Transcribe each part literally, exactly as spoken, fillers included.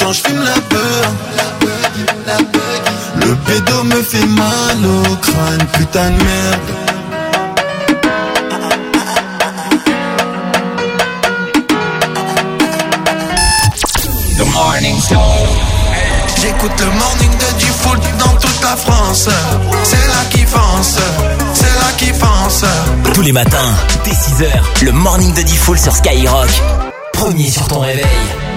quand je fume la peur. Le pédo me fait mal au crâne, putain de merde. The Morning Show. J'écoute le morning de Diffoul dans toute la France. C'est là qui fonce, c'est là qui fonce. Tous les matins, dès six heures, le morning de Diffoul sur Skyrock. Premier sur ton réveil.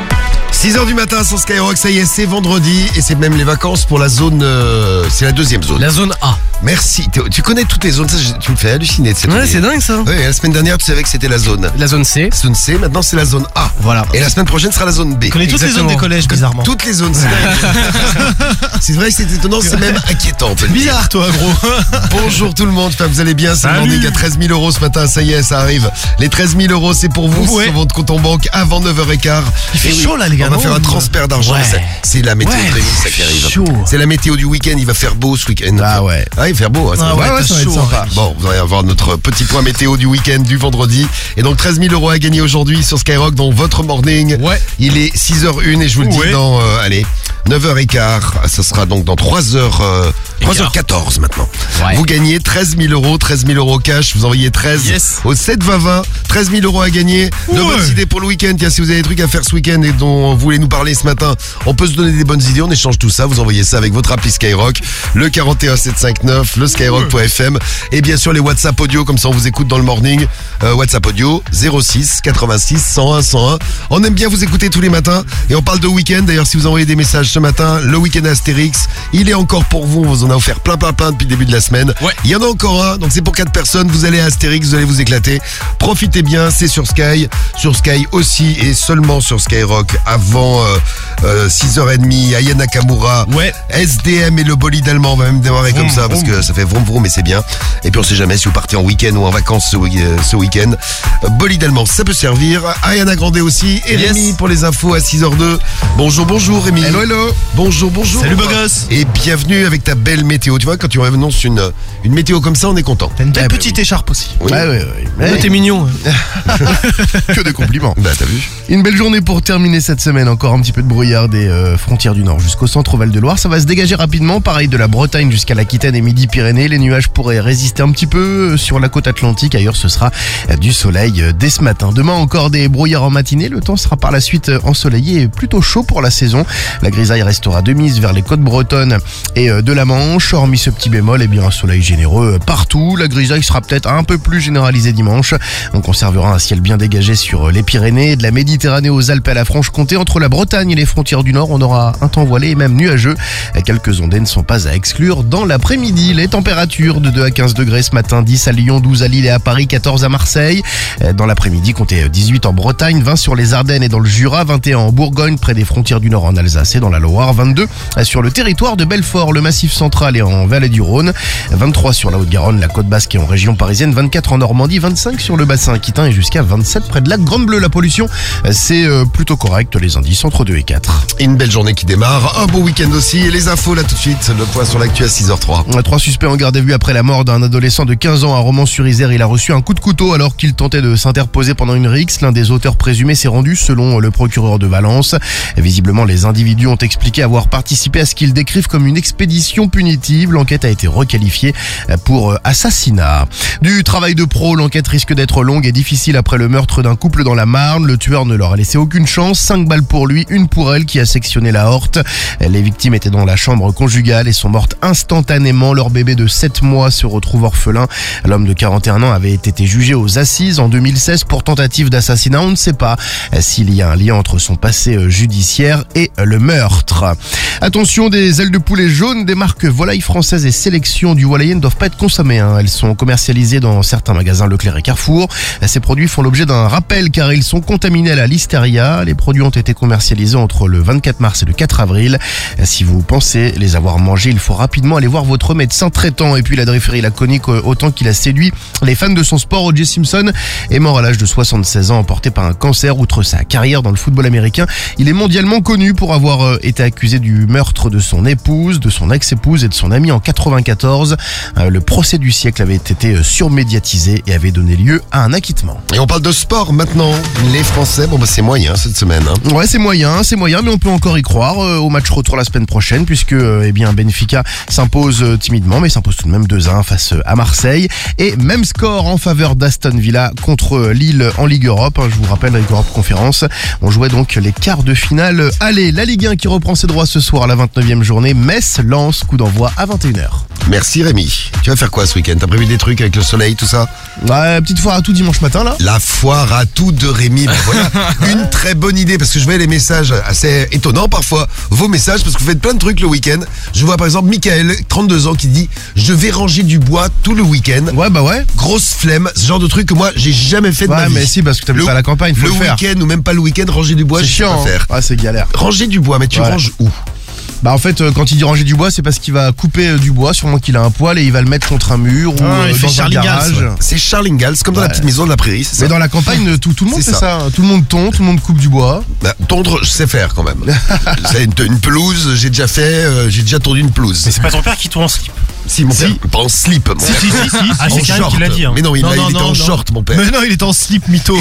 six heures du matin sur Skyrock, ça y est, c'est vendredi et c'est même les vacances pour la zone, euh, c'est la deuxième zone. La zone A. Merci, Théo, tu connais toutes les zones, ça, tu me fais halluciner de cette Ouais, idée. c'est dingue ça. Oui, la semaine dernière tu savais que c'était la zone. La zone C. Zone C, maintenant c'est la zone A. Voilà. Et la semaine prochaine sera la zone B. Je connais toutes Exactement. les zones des collèges, bizarrement. Toutes les zones, c'est dingue. C'est vrai que c'est étonnant, c'est même inquiétant. On peut le dire. Bizarre toi gros. Bonjour tout le monde, j'espère que vous allez bien. C'est le Salut. morning à treize mille euros ce matin, ça y est, ça arrive. Les treize mille euros, c'est pour vous, Ouais. sur votre compte en banque avant neuf heures quinze. Il fait Et chaud, là, les gars, On va non faire un transfert d'argent. Ouais. C'est- C'est la météo Ouais, de Rémi, ça qui arrive. chaud. C'est la météo du week-end, il va faire beau ce week-end. Ah ouais. Ah, il va faire beau. Hein, ça Ah va ouais, être ouais, ça va être chaud, sympa. hein. Bon, vous allez avoir notre petit point météo du week-end du vendredi. Et donc treize mille euros à gagner aujourd'hui sur Skyrock dans votre morning. Ouais. Il est six heures une et je vous le dis Ouais. dans, euh, allez, neuf heures quinze. Ça sera donc dans trois heures, euh, trois heures quatorze maintenant. Ouais. Vous gagnez treize mille euros, treize mille euros cash. Vous envoyez treize Yes. au sept vingt vingt. treize mille euros à gagner. De Ouais. bonnes idées pour le week-end. Tiens, si vous avez des trucs à faire ce week-end et dont vous voulez nous parler ce matin, on peut se donner des bonnes idées. On échange tout ça. Vous envoyez ça avec votre appli Skyrock, le quarante et un sept cent cinquante-neuf, le skyrock point f m et bien sûr les WhatsApp audio. Comme ça, on vous écoute dans le morning. Euh, WhatsApp audio zéro six quatre-vingt-six cent un cent un. On aime bien vous écouter tous les matins et on parle de week-end. D'ailleurs, si vous envoyez des messages ce matin, le week-end Astérix, il est encore pour vous. On vous en a offert plein, plein, plein depuis le début de la semaine. Ouais. Il y en a encore un. Donc c'est pour quatre personnes. Vous allez à Astérix, vous allez vous éclater. Profitez bien. C'est sur Sky, sur Sky aussi et seulement sur Skyrock avant euh, euh, six heures trente. Aya Nakamura. Ouais. S D M et le bolide allemand. On va même démarrer comme ça parce que ça fait vroom vroom mais c'est bien. Et puis on sait jamais si vous partez en week-end ou en vacances ce, week- euh, ce week-end. Euh, bolide allemand, ça peut servir. Ariana Grande aussi. Et Yes. Rémi pour les infos à six heures deux. Bonjour, bonjour Rémi. Hello, hello. Bonjour, bonjour. Salut, beau gosse. Et bienvenue avec ta belle météo. Tu vois, quand tu annonces une, une météo comme ça, on est content. T'as une belle Eh ben petite écharpe aussi. oui. Ouais, ouais, ouais. Ouais, t'es mignon. Que des compliments. Bah t'as vu. Une belle journée pour terminer cette semaine. Encore un petit peu de brouillard des euh, frontières du Nord jusqu'au centre Val-de-Loire. Ça va se dégager rapidement. Pareil de la Bretagne jusqu'à l'Aquitaine et Midi-Pyrénées. Les nuages pourraient résister un petit peu sur la côte atlantique. Ailleurs, ce sera euh, du soleil euh, dès ce matin. Demain, encore des brouillards en matinée. Le temps sera par la suite euh, ensoleillé et plutôt chaud pour la saison. La grisaille restera de mise vers les côtes bretonnes et euh, de la Manche. Hormis ce petit bémol, et bien un soleil généreux euh, partout. La grisaille sera peut-être un peu plus généralisée dimanche. On conservera un ciel bien dégagé sur euh, les Pyrénées, de la Méditerranée aux Alpes à la Franche-Comté. Entre la Bretagne et les frontières du Nord, on aura un temps voilé et même nuageux. Quelques ondées ne sont pas à exclure dans l'après-midi. Les températures de deux à quinze degrés ce matin, dix à Lyon, douze à Lille et à Paris, quatorze à Marseille. Dans l'après-midi, comptez dix-huit en Bretagne, vingt sur les Ardennes et dans le Jura, vingt et un en Bourgogne, près des frontières du Nord en Alsace et dans la Loire, vingt-deux sur le territoire de Belfort, le Massif central et en Vallée du Rhône, vingt-trois sur la Haute-Garonne, la Côte Basque et en région parisienne, vingt-quatre en Normandie, vingt-cinq sur le bassin aquitain et jusqu'à vingt-sept près de la Grande Bleue. La pollution, c'est euh, plutôt correct, les indices entre deux et quatre. Une belle journée qui démarre. Un beau week-end aussi. Et les infos là tout de suite. Le point sur l'actu à six heures trois. Trois suspects en garde à vue après la mort d'un adolescent de quinze ans à Romans-sur-Isère. Il a reçu un coup de couteau alors qu'il tentait de s'interposer pendant une rixe. L'un des auteurs présumés s'est rendu selon le procureur de Valence. Visiblement, les individus ont expliqué avoir participé à ce qu'ils décrivent comme une expédition punitive. L'enquête a été requalifiée pour assassinat. Du travail de pro, l'enquête risque d'être longue et difficile après le meurtre d'un couple dans la Marne. Le tueur ne leur a laissé aucune chance. Cinq balles pour lui, une pour elle qui a sectionné la horte. Les victimes étaient dans la chambre conjugale et sont mortes instantanément. Leur bébé de sept mois se retrouve orphelin. L'homme de quarante et un ans avait été jugé aux assises en deux mille seize pour tentative d'assassinat. On ne sait pas s'il y a un lien entre son passé judiciaire et le meurtre. Attention, des ailes de poulet jaunes des marques volailles françaises et sélection du volailler ne doivent pas être consommées. Hein. Elles sont commercialisées dans certains magasins Leclerc et Carrefour. Ces produits font l'objet d'un rappel car ils sont contaminés à la listeria. Les produits ont été commercialisés entre le vingt-quatre mars et le quatre avril. Si vous pensez les avoir mangés, il faut rapidement aller voir votre médecin traitant. Et puis la drifferie laconique, autant qu'il a séduit les fans de son sport, O J Simpson est mort à l'âge de soixante-seize ans, emporté par un cancer. Outre sa carrière dans le football américain, il est mondialement connu pour avoir été accusé du meurtre de son épouse, de son ex-épouse et de son ami en quatre-vingt-quatorze. Le procès du siècle avait été surmédiatisé et avait donné lieu à un acquittement. Et on parle de sport maintenant. Les Français, bon bah c'est moyen cette semaine. Hein. Ouais, c'est moyen, c'est moyen. moyen, mais on peut encore y croire euh, au match retour la semaine prochaine, puisque euh, eh bien Benfica s'impose euh, timidement, mais s'impose tout de même deux à un face euh, à Marseille. Et même score en faveur d'Aston Villa contre euh, Lille en Ligue Europe. Hein, je vous rappelle, la Ligue Europe Conférence. On jouait donc les quarts de finale. Allez, la Ligue un qui reprend ses droits ce soir à la vingt-neuvième journée. Metz lance coup d'envoi à vingt et une heures. Merci Rémi. Tu vas faire quoi ce week-end? T'as prévu des trucs avec le soleil, tout ça? Ouais, petite foire à tout dimanche matin là. La foire à tout de Rémi, ben voilà, une très bonne idée parce que je vois les messages assez étonnants parfois, vos messages parce que vous faites plein de trucs le week-end. Je vois par exemple Michael, trente-deux ans, qui dit je vais ranger du bois tout le week-end. Ouais bah ouais. Grosse flemme, ce genre de truc que moi j'ai jamais fait de Ouais ma vie. mais si, parce que t'habites Le- pas à la campagne, faut Le le, faire. week-end ou même pas le week-end, ranger du bois, C'est je sais pas chiant. faire. Hein. Ouais, c'est galère. Ranger du bois, mais tu Ouais. ranges où? Bah en fait, euh, quand il dit ranger du bois, c'est parce qu'il va couper euh, du bois, sûrement qu'il a un poêle et il va le mettre contre un mur ou Ah, il euh, fait dans un Charlie garage. Gals, ouais. C'est Charles Ingalls, comme dans la Ouais. petite maison de la prairie, c'est ça? Mais dans la campagne, tout, tout le monde C'est fait ça. ça. Tout le monde tond, tout le monde coupe du bois. Bah, tondre, je sais faire quand même. C'est une, une pelouse, j'ai déjà fait, euh, j'ai déjà tondu une pelouse. Mais c'est pas ton père qui tourne en slip. Si, mon père, pas en slip, mon père. Si, si, si. Ah, En c'est Karim short. qui l'a dit. Hein. Mais non, il, non, a- il non, était non, en non. short, mon père. Mais non, il était en slip, mytho.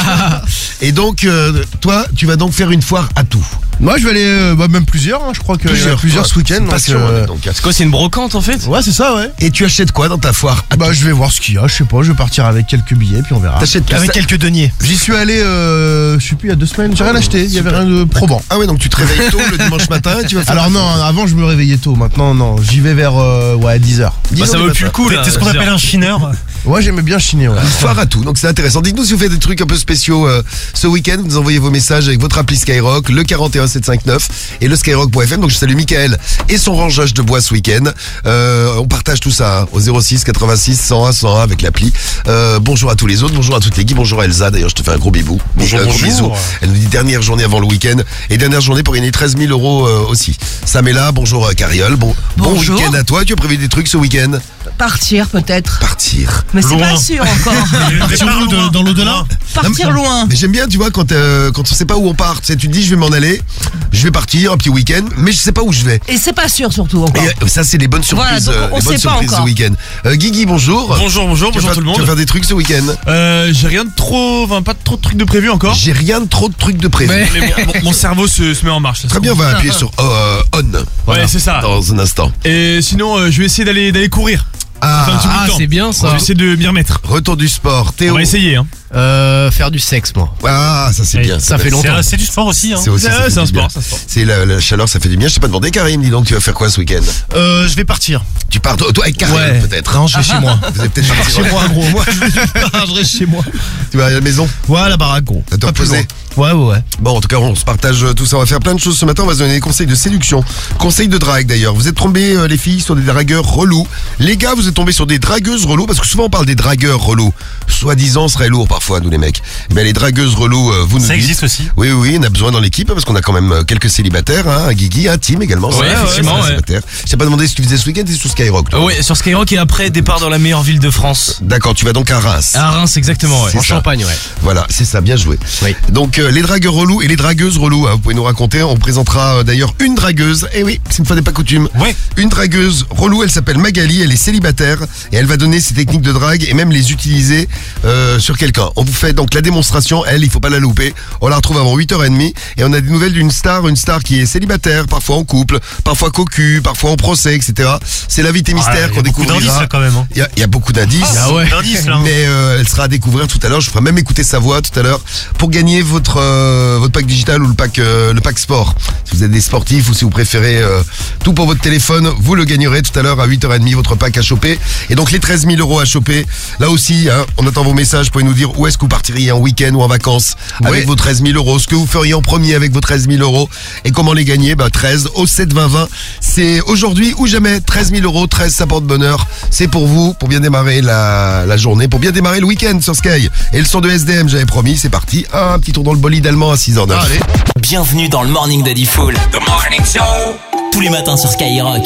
Et donc, euh, toi, tu vas donc faire une foire à tout. Moi, je vais aller, euh, bah, même plusieurs. Hein, je crois qu'il y en a plusieurs toi, ce week-end. c'est une donc, passion, euh, hein, donc. C'est quoi, c'est une brocante en fait? Ouais, c'est ça, ouais. Et tu achètes quoi dans ta foire à Bah, tout? je vais voir ce qu'il y a. Je sais pas. Je vais partir avec quelques billets, puis on verra. T'achètes tout Avec ça- quelques deniers. J'y suis allé, euh, je sais plus, il y a deux semaines. J'ai rien acheté. Il y avait rien de probant. Ah ouais, donc tu te réveilles tôt le dimanche matin et tu vas faire. Alors non, avant je me réveillais tôt. Maintenant, non. J'y vais vers euh, ouais dix heures. Bah ça vaut plus le coup là. C'est ce qu'on appelle un chineur. Ouais, j'aimais bien chiner. Ouais. Une foire à tout, donc c'est intéressant. Dites-nous si vous faites des trucs un peu spéciaux euh, ce week-end. Vous nous envoyez vos messages avec votre appli Skyrock, le quarante et un sept cent cinquante-neuf et le skyrock point f m. Donc je salue Michael et son rangeage de bois ce week-end. Euh, on partage tout ça hein, au zéro six quatre-vingt-six cent un cent un avec l'appli. Euh, bonjour à tous les autres, bonjour à toute l'équipe, bonjour à Elsa. D'ailleurs, je te fais un gros bibou. Bonjour, Et un gros bonjour. bisou. Elle nous dit dernière journée avant le week-end et dernière journée pour gagner treize mille euros euh, aussi. Sam est là, bonjour euh, Cariole. Bon, bon Bonjour. week-end à toi. Tu as prévu des trucs ce week-end? Partir peut-être. Partir. Mais c'est Loin. pas sûr encore. Partir où, de- dans l'au-delà? Partir loin. Mais j'aime bien, tu vois, quand, euh, quand on sait pas où on part, tu sais, tu te dis je vais m'en aller, je vais partir, un petit week-end, mais je sais pas où je vais. Et c'est pas sûr surtout encore. Et euh, ça, c'est les bonnes surprises, Voilà, donc euh, on les bonnes sait pas surprises ce encore. week-end. Euh, Guigui, bonjour. Bonjour, bonjour, Tu vas bonjour faire- tout le Tu vas monde. faire des trucs ce week-end? Euh, j'ai rien de trop, enfin pas trop de trucs de prévu encore. J'ai rien de trop de trucs de prévu. Mais mon, mon- mon cerveau se, se met en marche. là, Très c'est bien, on bon. va appuyer sur euh, on. Ouais, c'est ça. Dans un instant. Et sinon, euh, je vais essayer d'aller d'aller courir. Ça fait un petit bout de Ah, temps. bien On va essayer de m'y remettre. retour du sport. On Théo. va essayer. Hein. Euh, faire du sexe, moi. Ah, ça c'est Et bien. ça fait va- longtemps. C'est c'est du sport aussi. Hein. C'est aussi, Ouais, ça fait c'est un du bien. sport, c'est un sport. C'est la, la chaleur, ça fait du bien. Je t'ai pas demandé, Karim, dis donc, tu vas faire quoi ce week-end? Euh, je vais partir. Tu pars, toi, toi avec Karim, Ouais. peut-être. Non, je vais chez moi. Vous allez peut-être partir. Chez moi, gros. Moi, je reste chez moi. Tu vas à la maison? Ouais, à la baraque, gros. À te Pas plus reposer. loin. Ouais, ouais, ouais. Bon, en tout cas, on se partage tout ça. On va faire plein de choses ce matin. On va se donner des conseils de séduction, conseils de drague d'ailleurs. Vous êtes tombés, euh, les filles, sur des dragueurs relous. Les gars, vous êtes tombés sur des dragueuses relous parce que souvent on parle des dragueurs relous. Soi-disant, serait lourd parfois, nous les mecs. Mais les dragueuses relous, euh, vous nous Ça dites. existe aussi. Oui, oui, on a besoin dans l'équipe parce qu'on a quand même euh, quelques célibataires, hein, un Guigui, un Tim également. Ouais, c'est vrai, effectivement, c'est un ouais. célibataire. Je t'ai pas demandé ce que tu faisais ce week-end, t'es sur Skyrock, toi. Ouais, sur Skyrock et après départ dans la meilleure ville de France. D'accord, tu vas donc à Reims. À Reims, exactement. Ouais. C'est En ça. Champagne, ouais. Voilà, c'est ça, bien joué. Oui. Donc euh, les dragueurs relous et les dragueuses relous, hein, vous pouvez nous raconter. On présentera euh, d'ailleurs une dragueuse. Eh oui, c'est une fois n'est pas coutume. Ouais. Une dragueuse relou, elle s'appelle Magali, elle est célibataire et elle va donner ses techniques de drague et même les utiliser euh, sur quelqu'un. On vous fait donc la démonstration, elle, il faut pas la louper. On la retrouve avant huit heures trente et on a des nouvelles d'une star, une star qui est célibataire, parfois en couple, parfois cocu, parfois en procès, et cetera. C'est l'invité mystère Ah, il y a qu'on beaucoup d'indices découvrira. là quand même. Hein. Il y, a- il y a beaucoup d'indices. Ah ouais. D'indices là. hein. Mais euh, elle sera à découvrir tout à l'heure. Je ferai même écouter sa voix tout à l'heure pour gagner votre euh, votre pack digital ou le pack euh, le pack sport. Si vous êtes des sportifs ou si vous préférez euh, tout pour votre téléphone, vous le gagnerez tout à l'heure à huit heures trente votre pack à choper. Et donc les treize mille euros à choper. Là aussi, hein, on attend vos messages. Vous pouvez nous dire où est-ce que vous partiriez en week-end ou en vacances avec Ouais. vos treize mille euros. Ce que vous feriez en premier avec vos treize mille euros et comment les gagner. Bah treize au sept vingt vingt. C'est aujourd'hui ou jamais. treize mille euros, treize ça porte bonheur. C'est pour vous, pour bien démarrer la, la journée, pour bien démarrer le week-end sur Sky. Et le son de S D M, j'avais promis, c'est parti. Un petit tour dans le bolide allemand à six heures neuf. Allez. Bienvenue dans le Morning de Diffoul. The morning show. Tous les matins sur Skyrock.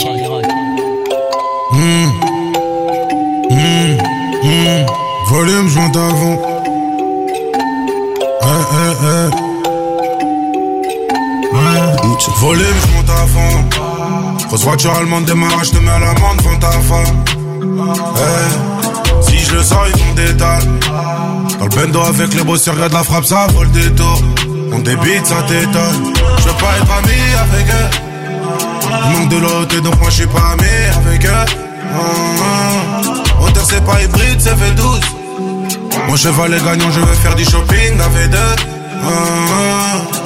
Volume, je monte à fond. Eh, eh, eh. Ouais. Volume, je monte à fond. Grosse voiture allemande, démarrage, te mets à l'amende, devant ta femme. Eh. Si je le sors, ils font des dalles. Dans le bendo avec les bosseurs, y'a de la frappe, ça vole des tours. On débite, ça t'étonne. Je veux pas être ami avec eux. Il manque de l'autre, donc moi je suis pas ami avec eux. Mmh. Hauteur c'est pas hybride, c'est V douze. Mon cheval est gagnant, je veux faire du shopping à V deux. Mmh.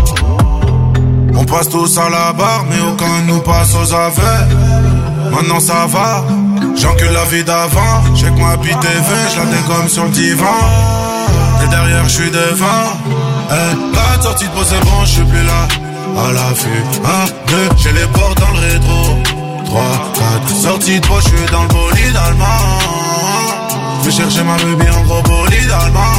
On passe tous à la barre, mais aucun nous passe aux aveux. Maintenant ça va, j'encule la vie d'avant. J'ai que ma bite est vingt, je la dégomme sur le divan. Et derrière je suis devant. Eh, quatre sorties de pause, c'est bon, je suis plus là. À l'affût, un, deux, j'ai les portes dans le rétro. Trois, quatre, sorties de pause, je suis dans le bolide allemand. Je vais chercher ma baby en gros bolide allemand.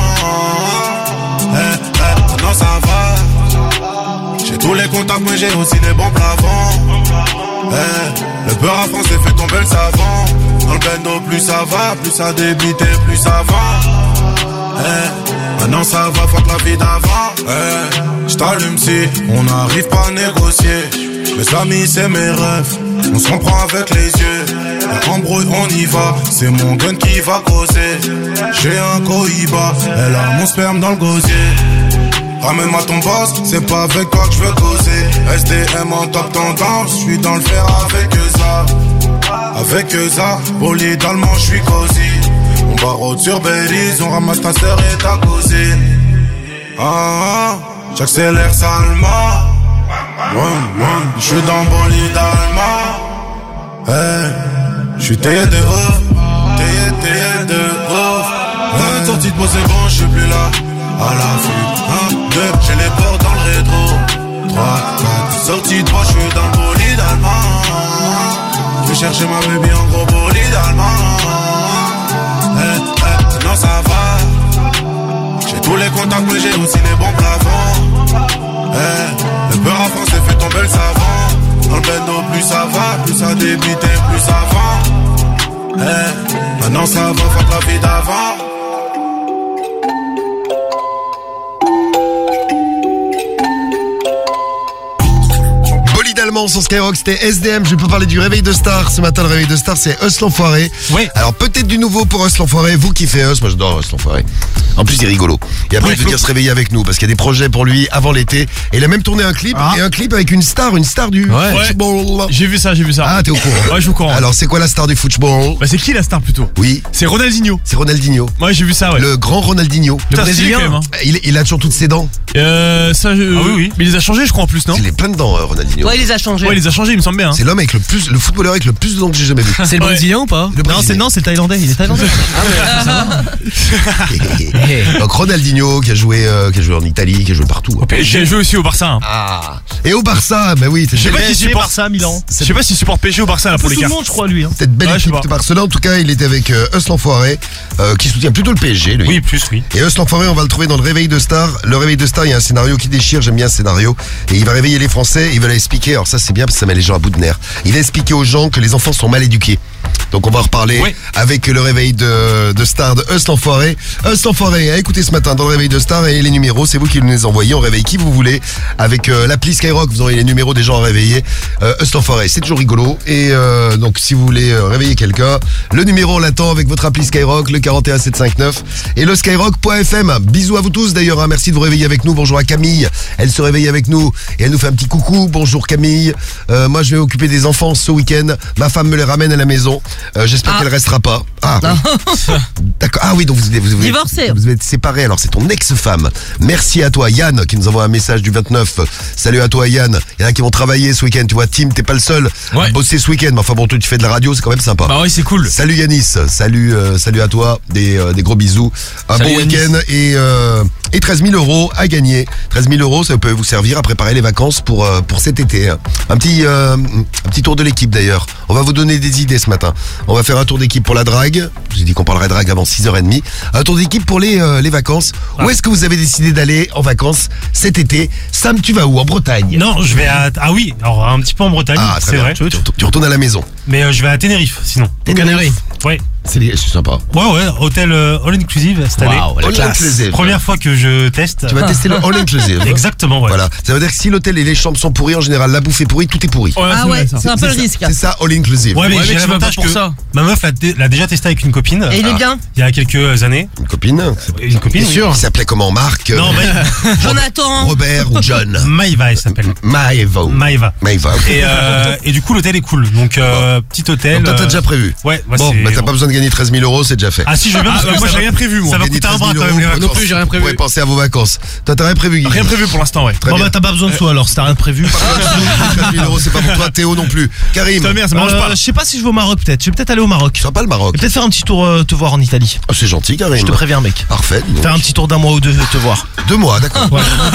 Eh, eh, maintenant ça va. J'ai tous les contacts, mais j'ai aussi les bons plafonds. Eh, le beurre à français fait tomber le savon. Dans le bendo, plus ça va, plus ça débite et plus ça va. Eh, maintenant ça va, fuck la vie d'avant. Eh, j't'allume si on n'arrive pas à négocier. Mes amis, c'est mes rêves, on se comprend avec les yeux. La embrouille, on y va, c'est mon gun qui va causer. J'ai un cohiba, elle a mon sperme dans le gosier. Ramène-moi ton boss, c'est pas avec toi que je veux causer. S D M en top tendance, je suis dans le fer avec eux ça. Avec eux ça, bolide allemand, je suis cosy. On barre sur Belize, on ramasse ta sœur et ta cousine. Ah, ah, j'accélère salement. Je suis dans bolide allemand. Hey, je suis taillé de ouf, taillé, taillé de ouf. Hey, sortie de beau, c'est bon, je suis plus là. À l'affût, un, deux, j'ai les portes dans le rétro. Trois, quatre, sortie de moi, je suis dans le bolide allemand. Je vais chercher ma baby en gros bolide allemand. Eh, eh, non ça va. J'ai tous les contacts, mais j'ai aussi les bons plafonds. Eh, le beurre à français fait tomber le savon. Dans le bendo, plus ça va, plus ça débite et plus ça va. Eh, maintenant ça va, fuck la vie d'avant. Sur Skyrock, c'était S D M. Je peux parler du réveil de star. Ce matin, le réveil de star, c'est Us l'enfoiré. Oui. Alors, peut-être du nouveau pour Us l'enfoiré. Vous kiffez Us. Moi, j'adore Us l'enfoiré. En plus, il est rigolo. Et après, Oui, il veut dire se réveiller avec nous parce qu'il y a des projets pour lui avant l'été. Et il a même tourné un clip. Ah. Et un clip avec une star, une star du Ouais. football. J'ai vu ça, j'ai vu ça. Ah, t'es au courant. Ouais, je suis au courant. Alors, c'est quoi la star du football? Bah, c'est qui la star plutôt? Oui, C'est Ronaldinho. c'est Ronaldinho. Ouais, j'ai vu ça, ouais. Le grand Ronaldinho. Putain, Brésilien. stylé, quand même, hein. Il, il a toujours toutes ses dents. Euh, ça, je... Ah oui, oui. Mais il les a changés, je crois, en plus, non? Il est plein de dents, euh, Ronaldinho. Ouais, il les a changés. Ouais, il les a changés, il me semble bien. Hein. C'est l'homme avec le plus, le footballeur avec le plus de dents que j'ai jamais vu. C'est le Ouais. Brésilien ou pas? Le Non, c'est Brésilien. non, c'est le Thaïlandais. Il est Thaïlandais. Donc Ronaldinho qui a joué, euh, qui a joué en Italie, qui a joué partout. Et j'ai joué aussi au Barça. Hein. Ah. Et au Barça, bah oui, c'est Je sais une pas belle, qui P S G, supporte Barça, Milan. Je sais pas s'il supporte P S G ou Barça là pour les Tout le cartes. monde, je crois, lui. Hein. cette belle Ouais, je sais équipe pas. de Barcelone. En tout cas, il était avec euh, Us l'enfoiré, euh, qui soutient plutôt le P S G, lui. Oui, plus, oui. Et Us l'enfoiré, on va le trouver dans le réveil de star. Le réveil de star, il y a un scénario qui déchire, j'aime bien ce scénario. Et il va réveiller les Français, il va leur expliquer, alors ça c'est bien parce que ça met les gens à bout de nerfs. Il va expliquer aux gens que les enfants sont mal éduqués. Donc on va en reparler Oui. avec le réveil de, de star de Us l'enfoiré. Us l'enfoiré, à écouter ce matin dans le réveil de star et les numéros, c'est vous qui nous les envoyez. On réveille qui vous voulez. Avec euh, l'appli Skyrock, vous aurez les numéros des gens à réveiller. Euh, Us l'enfoiré, c'est toujours rigolo. Et euh, donc si vous voulez euh, réveiller quelqu'un, le numéro on l'attend avec votre appli Skyrock, le quarante et un sept cent cinquante-neuf et le skyrock point f m. Bisous à vous tous d'ailleurs, hein. Merci de vous réveiller avec nous. Bonjour à Camille, elle se réveille avec nous et elle nous fait un petit coucou. Bonjour Camille, euh, moi je vais m'occuper des enfants ce week-end. Ma femme me les ramène à la maison. Euh, J'espère Ah. qu'elle restera pas. Ah, oui. D'accord. Ah oui, donc vous, vous, vous, Divorcé. vous êtes séparés. Alors c'est ton ex-femme. Merci à toi Yann qui nous envoie un message du vingt-neuf. Salut à toi Yann. Il y en a qui vont travailler ce week-end. Tu vois Tim, t'es pas le seul à Ouais. bosser ce week-end. Mais enfin bon, toi tu fais de la radio, c'est quand même sympa. Bah ouais, c'est cool. Salut Yanis, salut, euh, salut à toi, des, euh, des gros bisous, un Salut bon Yanis. week-end et, euh, et treize mille euros à gagner. treize mille euros, ça peut vous servir à préparer les vacances pour, euh, pour cet été. Hein. Un petit, euh, un petit tour de l'équipe d'ailleurs. On va vous donner des idées ce matin. On va faire un tour d'équipe pour la drague. J'ai dit qu'on parlerait drague avant six heures trente. Un tour d'équipe pour les, euh, les vacances. Où est-ce que vous avez décidé d'aller en vacances cet été? Sam, tu vas où? En Bretagne? Non, je vais à... Ah oui, alors un petit peu en Bretagne, Ah, très c'est bien. vrai. Tu, tu retournes à la maison. Mais euh, je vais à Ténérife, sinon. Aux Canaries. Ouais. C'est les- c'est sympa. Ouais, ouais, hôtel euh, all inclusive cette année. Waouh, la All classe. inclusive. Première fois que je teste. Tu vas tester le all inclusive. Exactement, ouais. Voilà. Ça veut dire que si l'hôtel et les chambres sont pourris, en général, la bouffe est pourrie, tout est pourri. Ouais, Ah c'est ouais, vrai, ça. c'est un peu le ça, risque. C'est ça, all inclusive. Ouais, mais Ouais, j'ai mais tu vas l'avantage pas pour que ça. ma meuf l'a, dé- l'a déjà testé avec une copine. Et il est Ah. bien. Il y a quelques années. Une copine. Une copine. Bien oui. sûr. Il s'appelait comment, Marc euh, Non, mais Jonathan. Robert ou John Maïva, elle s'appelle. Maeva. Maïva. Maeva. Et, euh, et du coup, l'hôtel est cool. Donc, euh, petit hôtel. Donc toi, t'as euh, déjà prévu. Ouais, ouais, Bon, c'est- bah t'as pas besoin de gagner treize mille euros, c'est déjà fait. Ah si, je veux bien, parce Ah, que bah, moi, ça j'ai va- rien prévu, moi. Ça va Gagner coûter un treize bras mille quand même, les euros, vacances. Non plus, j'ai rien prévu. Vous pourrez penser à vos vacances. Toi, t'as rien prévu, Guy Rien prévu pour l'instant, ouais. Très Bon, bien. bah, t'as pas besoin de soi alors, si t'as rien de prévu. treize mille euros, c'est pas pour toi. Théo non plus. Karim, Ta mère, ça m'arrange Euh, pas. Je sais pas si je vais au Maroc peut-être. Je vais peut-être aller au Maroc. tu sors pas le Maroc. Et peut-être faire un petit tour euh, te voir en Italie. Oh, c'est gentil, Karim. Je te préviens, mec. Parfait. dis donc. Faire un petit tour d'un mois ou deux te voir. Deux mois, d'accord.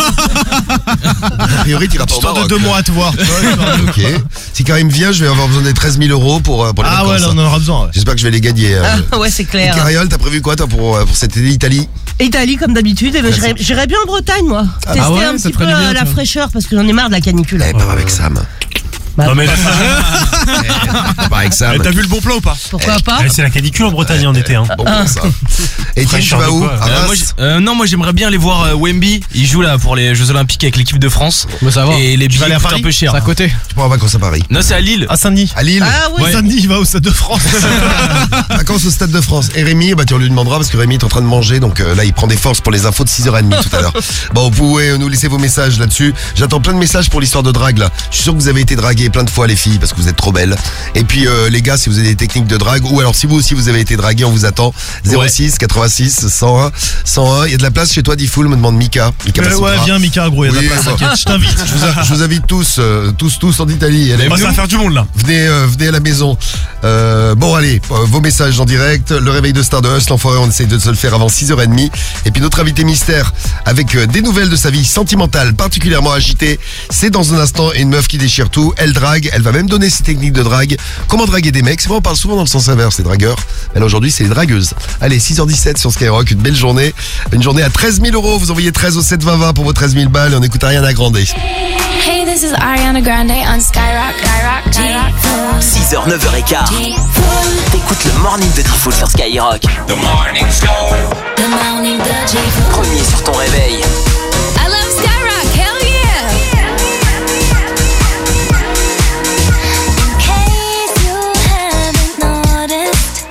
A priori, t'iras pas au Histoire de Maroc. deux mois à te voir. Ok. Si Karim vient, je vais avoir besoin des treize mille euros pour, euh, pour les Ah vacances. ouais, là on en aura besoin. ouais. J'espère que je vais les gagner. euh. Ah, ouais, c'est Et clair. Cariole, t'as prévu quoi toi pour, euh, pour cet été Italie? Italie comme d'habitude. Et ben, j'irais j'irais bien en Bretagne, moi. Tester ouais, un ça petit te ferait peu du bien, euh, la ça. fraîcheur parce que j'en ai marre de la canicule. Eh, pars avec Sam. Bah, Non mais là, Pars avec Sam. Eh, T'as vu le bon plan ou pas? pourquoi Eh, pas? eh, c'est la canicule en Bretagne en été. Hein. Bon plan, ça. Et Tim, tu Fraîcheur vas de où? quoi, À euh, Reims moi, j'- euh, non, moi j'aimerais bien aller voir euh, Wemby. Il joue là pour les Jeux Olympiques avec l'équipe de France. Mais ça va. Et les vas billets aller à coûtent un Paris peu cher. C'est à côté. Tu pars en vacances à Paris. Non, c'est à Lille. À Saint-Denis. À Lille. Ah oui. Saint-Denis, il va au Stade de France. Vacances au Stade de France. Et Rémi, bah, tu lui demanderas parce que Rémi est en train de manger. Donc euh, là, il prend des forces pour les infos de six heures trente tout à l'heure. Bon, vous pouvez euh, nous laisser vos messages là-dessus. J'attends plein de messages pour l'histoire de drague là. Je suis sûr que vous avez été dragués plein de fois les filles parce que vous êtes trop belles. Et puis euh, les gars, si vous avez des techniques de drague ou alors si vous aussi vous avez été dragués, on vous attend. zéro six quatre-vingt-six cent un cent un. Il y a de la place chez toi, Difool, me demande Mika. Mika Euh, ouais, Massoudra. viens, Mika, gros, il y a de Oui, la place, bon. t'inquiète, je t'invite. Je vous, a- je vous invite tous, euh, tous, tous en Italie. Allez, Bah, ça va faire du monde là. Venez, euh, venez à la maison. Euh, bon, allez, euh, vos messages en direct. Le réveil de Stardust, l'enfoiré, on essaye de se le faire avant six heures trente. Et puis notre invité mystère, avec euh, des nouvelles de sa vie sentimentale particulièrement agitée. C'est dans un instant une meuf qui déchire tout. Elle drague, elle va même donner ses techniques de drague. Comment draguer des mecs. C'est vrai, on parle souvent dans le sens inverse, les dragueurs. Mais là, aujourd'hui, c'est les dragueuses. Allez, six heures dix-sept sur Skyrock, une belle journée. Une journée à treize mille euros. Vous envoyez treize au sept vingt vingt pour vos treize mille balles et on n'écoute rien à grandir. Hey, this is Ariana Grande on Skyrock. Skyrock. Skyrock. six heures, neuf heures quinze. T'écoutes le morning de Diffoul sur Skyrock. The morning show. The morning the G. Premier sur ton réveil. I love Skyrock. Hell yeah. In case you haven't noticed,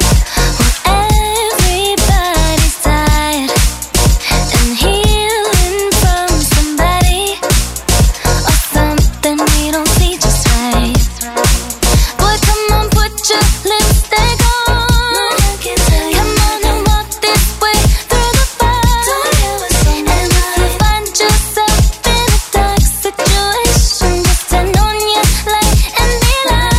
everybody's tired and healing from somebody or something we don't see just right. Boy, come on, put your lipstick on. Come on and walk this way through the fire. And if you find yourself in a dark situation, just turn on your light and be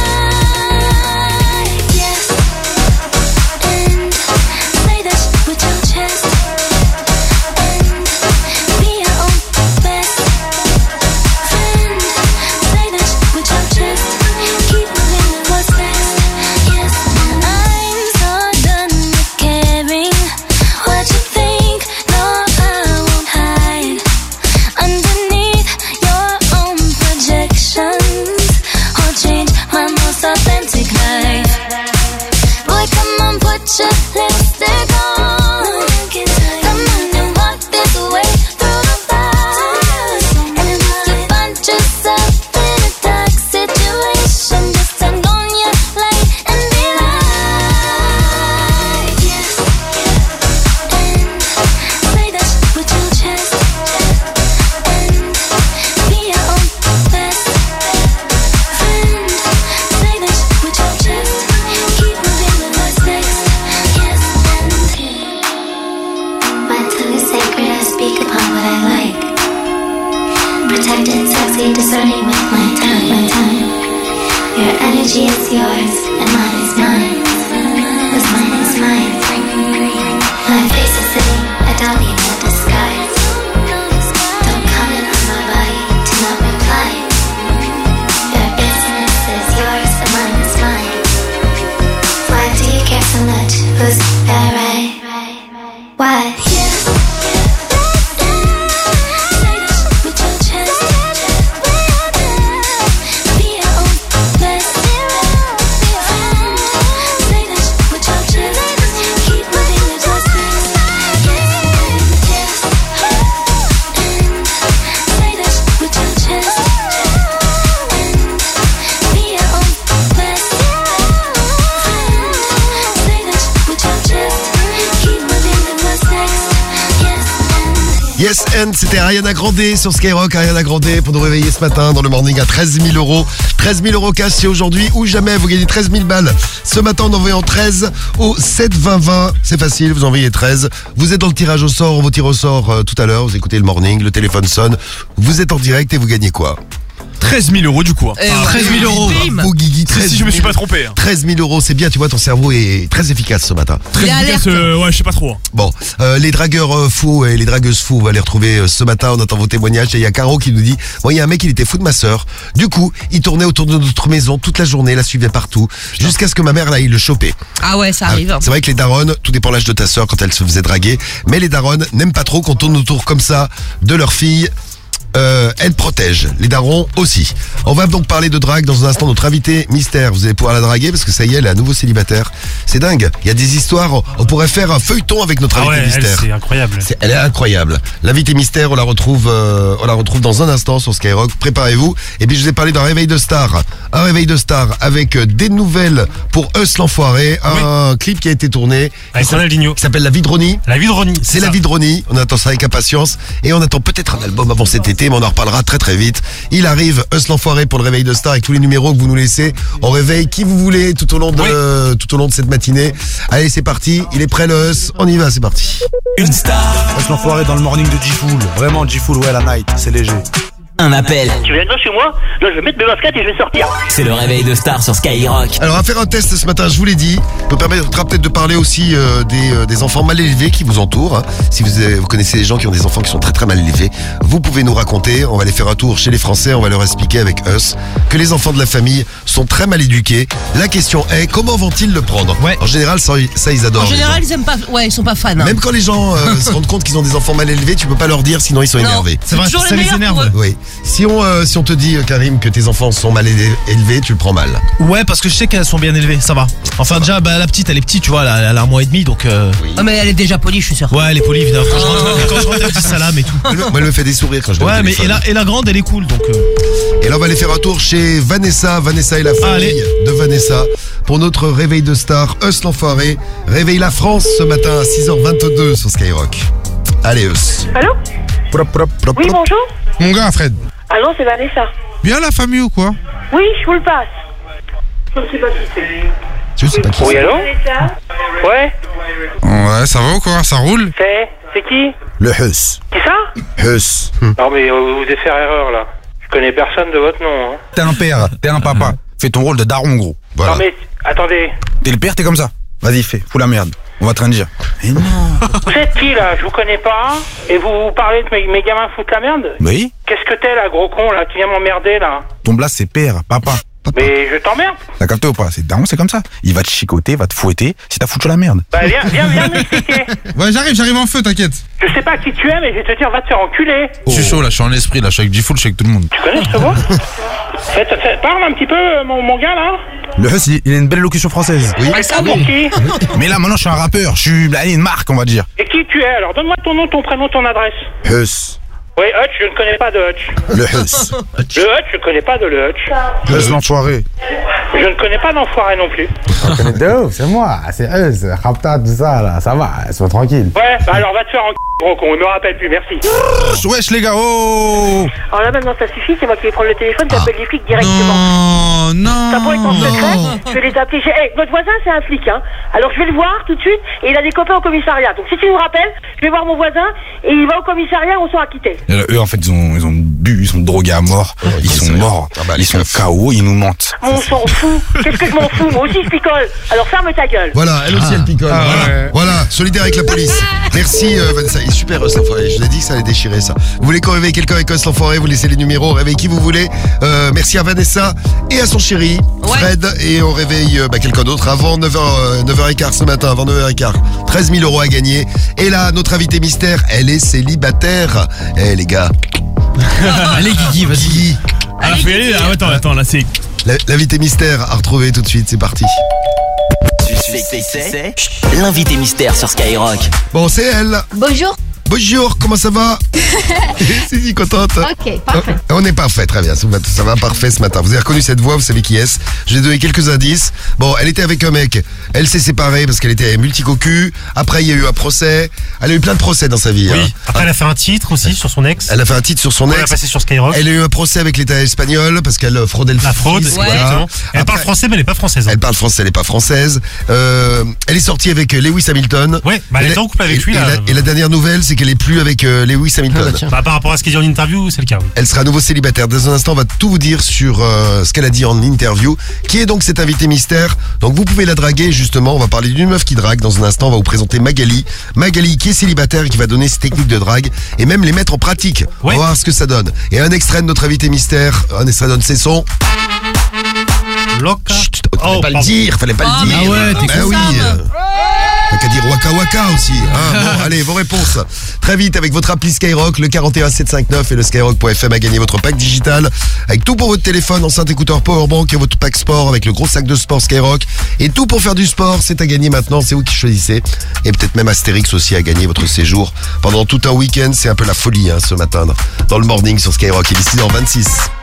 like, yes. And say that shit with your chest. And be your own best friend. Say that shit with your chest. Keep moving with what's next. Yes, I'm so done with caring what you think. No, I won't hide underneath your own projections or change my most authentic life. Boy, come on, put your lipstick on. Come on and walk this way through the fire. And if you find yourself in a dark situation, just turn on your light and be like, yes. And say that shit with your chest. And be your own best friend. Say that shit with your chest. Keep moving with what's next. Yes, and my tongue is sacred. I speak upon what I like. Protected, sexy, discerning with my tongue. My tongue. Your energy is yours, and mine is mine. 'Cause mine is mine. My face is sitting, I don't need no disguise. Don't comment on my body, do not reply. Your business is yours, and mine is mine. Why do you care so much? Who's that right? Why? Yes. Say that shit with your chest. Be your own best friend. Yes and c'était Ariana Grande sur Skyrock. Ariana Grande pour nous réveiller ce matin dans le morning à treize mille euros. treize mille euros cash, c'est aujourd'hui ou jamais. Vous gagnez treize mille balles. Ce matin en envoyant treize au sept vingt vingt. C'est facile, vous envoyez treize. Vous êtes dans le tirage au sort, on vous tire au sort euh, tout à l'heure. Vous écoutez le morning, le téléphone sonne. Vous êtes en direct et vous gagnez quoi? treize mille euros du coup. Eh, treize mille euros. Bravo Guigui, Si, treize si je me suis pas trompé. hein. treize mille euros, c'est bien, tu vois, ton cerveau est très efficace ce matin. Il est alerte. Euh, ouais, je sais pas trop. Bon, euh, les dragueurs euh, fous et les dragueuses fous, on va les retrouver euh, ce matin, on attend vos témoignages. Et il y a Caro qui nous dit, moi il y a un mec, il était fou de ma sœur. Du coup, il tournait autour de notre maison toute la journée, la suivait partout, jusqu'à ce que ma mère, là, il le chopait. Ah ouais, ça arrive. C'est vrai que les daronnes, tout dépend de l'âge de ta sœur quand elle se faisait draguer, mais les daronnes n'aiment pas trop qu'on tourne autour comme ça de leur fille. Euh, elles protègent, les darons aussi. On va donc parler de drague dans un instant. Notre invité mystère, vous allez pouvoir la draguer parce que ça y est, elle est à nouveau célibataire. C'est dingue, il y a des histoires, on pourrait faire un feuilleton avec notre Ah invité ouais, elle, mystère. c'est incroyable. C'est- elle est incroyable. L'invité mystère, on la retrouve, euh, on la retrouve dans un instant sur Skyrock. Préparez-vous. Et puis je vous ai parlé d'un réveil de star, un réveil de star avec euh, des nouvelles pour Us l'enfoiré, un clip qui a été tourné Avec qui Ronaldinho. s'appelle La vie de Ronnie. La vie de Ronnie. C'est la vie de Ronnie, on attend ça avec impatience et on attend peut-être un album avant cet été, mais on en reparlera très très vite. Il arrive, Us l'enfoiré pour le réveil de star avec tous les numéros que vous nous laissez. On réveille qui vous voulez tout au long de, Oui. euh, tout au long de cette matinée. Allez, c'est parti, il est prêt le Us, on y va, c'est parti. Une star, Passe l'enfoiré dans le morning de G-Fool. Vraiment, G-Fool, ouais, la night, c'est léger. un appel. Tu viendras chez moi, là je vais mettre mes baskets et je vais sortir. C'est le réveil de star sur Skyrock. Alors, on va faire un test ce matin, je vous l'ai dit. Ça nous permettra peut-être de parler aussi euh, des, euh, des enfants mal élevés qui vous entourent. hein. Si vous, avez- vous connaissez des gens qui ont des enfants qui sont très très mal élevés, vous pouvez nous raconter. On va aller faire un tour chez les Français, on va leur expliquer avec Us que les enfants de la famille sont très mal éduqués. La question est, comment vont-ils le prendre? Ouais. En général, ça, ça, ils adorent. En les général, gens. ils aiment pas. Ouais, ils sont pas fans. hein. Même quand les gens euh, se rendent compte qu'ils ont des enfants mal élevés, tu peux pas leur dire, sinon ils sont Non. énervés. C'est vrai, toujours ça les les meilleurs énerve. pour eux. Oui. Si on, euh, si on te dit, euh, Karim, que tes enfants sont mal éle- élevés, tu le prends mal. Ouais, parce que je sais qu'elles sont bien élevées, ça va. Enfin, déjà, bah, la petite, elle est petite, tu vois, elle a, elle a un mois et demi, donc. Euh... Ah, mais elle est déjà polie, je suis sûr. Ouais, elle est polie, évidemment. Quand je rentre, quand je rentre, elle dit salam et tout. Elle me- Moi, elle me fait des sourires quand je l'ai au Ouais, mais téléphone. et la, et la grande, elle est cool, donc. euh, Et là, on va aller faire un tour chez Vanessa. Vanessa et la famille Allez. de Vanessa pour notre réveil de star. Us l'enfoiré. Réveille la France ce matin à six heures vingt-deux sur Skyrock. Allez, Us. Allô? Prop, prop, prop, Oui, prop. bonjour? Mon gars, Fred. Ah non, c'est Vanessa. Bien la famille ou quoi? Oui, je vous le passe. Je ne sais pas qui c'est. Je sais pas qui Oui, c'est. allô? Vanessa? Ouais, Ouais, ça va ou quoi? Ça roule? c'est... C'est qui? Le Hus. Qui ça? Hus. Non mais euh, vous devez faire erreur là. Je connais personne de votre nom. Hein. T'es un père, t'es un papa. Fais ton rôle de daron, gros. Voilà. Non mais, attendez, T'es le père, t'es comme ça. Vas-y, fais. Fous la merde. On va te rien dire. Mais non. vous êtes qui là? Je vous connais pas. Et vous, vous parlez de mes, mes gamins foutent la merde? Oui? Qu'est-ce que t'es là, gros con là, qui vient m'emmerder là? Ton blast, c'est père, papa. Mais je t'emmerde. T'as capté ou pas? C'est daron, c'est comme ça. Il va te chicoter, va te fouetter si t'as foutu la merde. Bah viens, viens, viens m'expliquer. Ouais, j'arrive, j'arrive en feu, t'inquiète. Je sais pas qui tu es, mais je vais te dire, va te faire enculer. Je suis chaud là, je suis en esprit là, je suis avec G-Fool, je suis avec tout le monde. Tu connais ce mot? Faites- faites- Parle un petit peu, euh, mon, mon gars là. Le Hus, il il a une belle locution française. Oui. Mais ça pour qui? Mais là, maintenant, je suis un rappeur. Je suis allez, une marque, on va dire. Et qui tu es alors? Donne-moi ton nom, ton prénom, ton adresse. Hus. Oui, Hutch, je ne connais pas de Hutch. Le Hus. Le Hutch, je ne connais pas de le Hutch. Hus l'enfoiré. Je ne connais pas d'enfoiré non plus. De ouf, c'est moi, c'est eux, c'est Rapta, tout ça, là, ça va, sois tranquille. Ouais, bah alors va te faire en gros con, il me rappelle plus, merci. Wesh les gars, oh. Alors là maintenant ça suffit, c'est moi qui vais prendre le téléphone, j'appelle les flics directement. Non, non. Ça pourrait être en secret, je vais les appeler. J'ai- Hey, votre voisin c'est un flic, hein. Alors je vais le voir tout de suite et il a des copains au commissariat. Donc si tu nous rappelles, je vais voir mon voisin et il va au commissariat, on sera quittés. Euh, Eux en fait ils ont, ils ont bu, ils sont drogués à mort, ils sont morts, ils sont K O, ils nous mentent. On s'en fout. Qu'est-ce que je m'en fous? Moi aussi je picole. Alors ferme ta gueule. Voilà, elle aussi elle picole. Ah, voilà. ouais. Voilà, solidaire avec la police. Merci euh, Vanessa, il est super Us l'enfoiré. Je vous ai dit que ça allait déchirer ça. Vous voulez qu'on réveille quelqu'un avec Us l'enfoiré, vous laissez les numéros, réveillez qui vous voulez. Euh, merci à Vanessa et à son chéri Fred. Et on réveille euh, bah, quelqu'un d'autre avant neuf heures, neuf heures quinze ce matin, avant neuf heures quinze. treize mille euros à gagner. Et là, notre invitée mystère, elle est célibataire. Eh les gars. Allez, Guigui, vas-y. Ah, faut y aller là. Attends, attends, là c'est. La- L'invité mystère à retrouver tout de suite, c'est parti. Tu sais qui c'est? Chut, l'invité mystère sur Skyrock. Bon, c'est elle. Bonjour, Bonjour, comment ça va? C'est dit, contente. Ok, parfait. On est parfait, très bien. Ça va, ça va parfait ce matin. Vous avez reconnu cette voix, vous savez qui est-ce. Je vais donner quelques indices. Bon, elle était avec un mec. Elle s'est séparée parce qu'elle était multicocu. Après, il y a eu un procès. Elle a eu plein de procès dans sa vie. Oui. hein. Après, elle a fait un titre aussi sur son ex. Elle a fait un titre sur son On ex. l'a passé sur Skyrock. Elle a eu un procès avec l'État espagnol parce qu'elle fraudait le La fraude, fisc, exactement. Elle parle français, mais elle n'est pas française. hein. Elle parle français, elle n'est pas française. Euh, elle est sortie avec Lewis Hamilton. Ouais, bah elle Et était la- en couple avec et- lui, et là. la- Et la dernière nouvelle, c'est qu'elle est plus avec euh, Lewis Hamilton. Bah, par rapport à ce qu'il dit en interview, c'est le cas, oui. Elle sera à nouveau célibataire. Dans un instant, on va tout vous dire sur euh, ce qu'elle a dit en interview. Qui est donc cet invité mystère? Donc vous pouvez la draguer, justement. On va parler d'une meuf qui drague. Dans un instant, on va vous présenter Magali. Magali qui est célibataire et qui va donner ses techniques de drague et même les mettre en pratique. On va voir ce que ça donne. Et un extrait de notre invité mystère. Un extrait donne ses sons. Loca. Chut, fallait pas le dire, fallait pas Ah, le dire. mais ouais, t'es bah con, oui. Sam. T'as qu'à dire Waka Waka aussi. Hein. Bon, allez, vos réponses. Très vite avec votre appli Skyrock, le quarante et un sept cent cinquante-neuf et le skyrock point f m à gagner votre pack digital avec tout pour votre téléphone, enceinte écouteur Powerbank et votre pack sport avec le gros sac de sport Skyrock. Et tout pour faire du sport, c'est à gagner maintenant, c'est vous qui choisissez. Et peut-être même Astérix aussi à gagner votre séjour pendant tout un week-end. C'est un peu la folie hein, ce matin dans le morning sur Skyrock. Il est six heures vingt-six.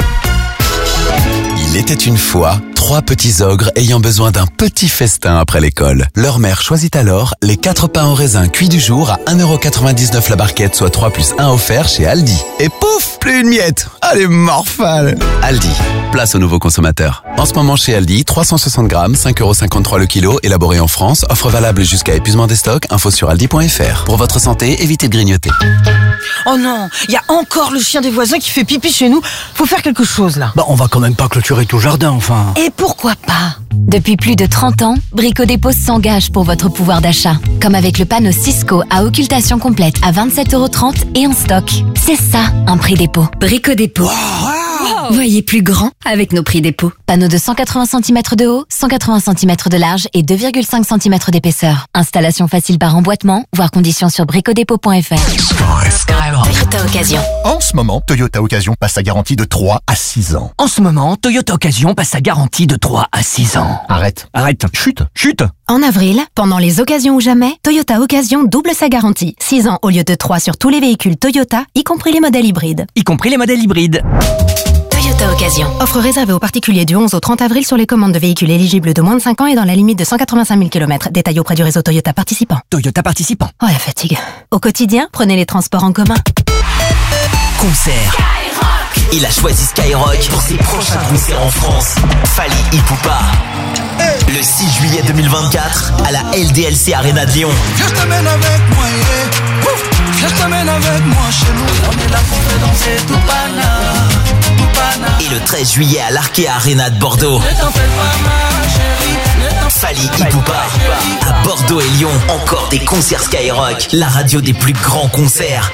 Il était une fois trois petits ogres ayant besoin d'un petit festin après l'école. Leur mère choisit alors les quatre pains au raisin cuits du jour à un euro quatre-vingt-dix-neuf la barquette, soit trois plus un offert chez Aldi. Et pouf, plus une miette. Allez, morphale. Aldi, place aux nouveaux consommateurs. En ce moment chez Aldi, trois cent soixante grammes, cinq euros cinquante-trois le kilo, élaboré en France, offre valable jusqu'à épuisement des stocks, info sur aldi point f r. Pour votre santé, évitez de grignoter. Oh non, il y a encore le chien des voisins qui fait pipi chez nous. Faut faire quelque chose là. Bah, on va quand même pas clôturer tout le jardin, enfin. Et pourquoi pas? Depuis plus de trente ans, Brico Dépôt s'engage pour votre pouvoir d'achat. Comme avec le panneau Cisco à occultation complète à vingt-sept euros trente et en stock. C'est ça, un prix dépôt. Brico Dépôt. Voyez plus grand avec nos prix dépôt. Panneau de cent quatre-vingts centimètres de haut, cent quatre-vingts centimètres de large et deux virgule cinq centimètres d'épaisseur. Installation facile par emboîtement, voire conditions sur bricodépôt point f r. Toyota Occasion. En ce moment, Toyota Occasion passe sa garantie de trois à six ans. En ce moment, Toyota Occasion passe sa garantie de trois à six ans. Arrête. Arrête. Chut, chut. En avril, pendant les occasions ou jamais, Toyota Occasion double sa garantie. six ans au lieu de trois sur tous les véhicules Toyota, y compris les modèles hybrides. Y compris les modèles hybrides. Toyota Occasion. Offre réservée aux particuliers du onze au trente avril sur les commandes de véhicules éligibles de moins de cinq ans et dans la limite de cent quatre-vingt-cinq mille kilomètres. Détail auprès du réseau Toyota participant. Toyota participant. Oh la fatigue. Au quotidien, prenez les transports en commun. Concert. Il a choisi Skyrock pour ses prochains concerts en France. Fali Ipupa. Le six juillet deux mille vingt-quatre à la L D L C Arena de Lyon. Viens, je t'amène avec moi, yeah. Ouf. Viens, je t'amène avec moi chez nous. On est là pour faire danser tout pana, tout pana. Et le treize juillet à l'Arkea Arena de Bordeaux. Ne t'en fais pas, ma chérie. Ne t'en Fali Ipupa. À Bordeaux et Lyon, encore des concerts Skyrock. La radio des plus grands concerts.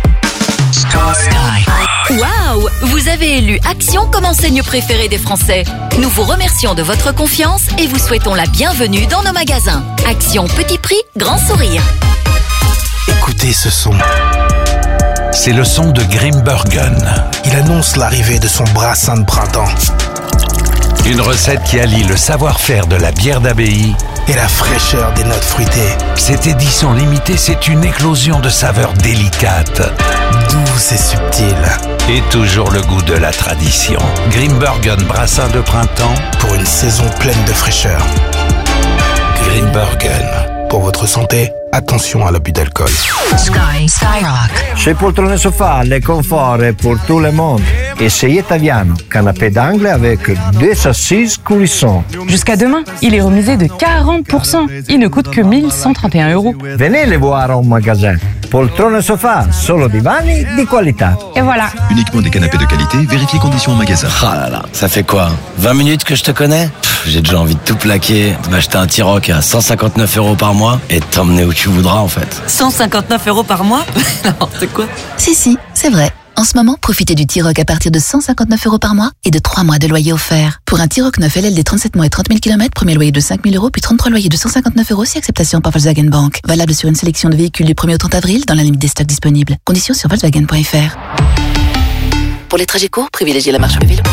Waouh! Vous avez élu Action comme enseigne préférée des Français. Nous vous remercions de votre confiance et vous souhaitons la bienvenue dans nos magasins. Action petit prix, grand sourire. Écoutez ce son. C'est le son de Grimbergen. Il annonce l'arrivée de son brassin de printemps. Une recette qui allie le savoir-faire de la bière d'abbaye et la fraîcheur des notes fruitées. Cette édition limitée, c'est une éclosion de saveurs délicates, douces et subtiles. Et toujours le goût de la tradition. Grimbergen brassin de printemps pour une saison pleine de fraîcheur. Grimbergen. Pour votre santé, attention à l'abus d'alcool. Sky, Skyrock. Chez Poltrone Sofa, le confort est pour tout le monde. Et c'est italiano, canapé d'angle avec deux assises coulissants. Jusqu'à demain, il est remisé de quarante pour cent. Il ne coûte que mille cent trente et un euros. Venez les voir en magasin. Poltrone Sofa, solo divani di qualità. Et voilà. Uniquement des canapés de qualité, vérifiez conditions en magasin. Ah là là, ça fait quoi vingt minutes que je te connais? Pff, j'ai déjà envie de tout plaquer, de m'acheter un T-Roc à cent cinquante-neuf euros par mois et de t'emmener où tu voudras en fait. cent cinquante-neuf euros par mois? N'importe quoi. Si, si, c'est vrai. En ce moment, profitez du T-Roc à partir de cent cinquante-neuf euros par mois et de trois mois de loyer offert. Pour un T-Roc neuf L L D trente-sept mois et trente mille kilomètres, premier loyer de cinq mille euros, puis trente-trois loyers de cent cinquante-neuf euros si acceptation par Volkswagen Bank. Valable sur une sélection de véhicules du premier au trente avril dans la limite des stocks disponibles. Conditions sur volkswagen point f r. Pour les trajets courts, privilégiez la marche ou le vélo.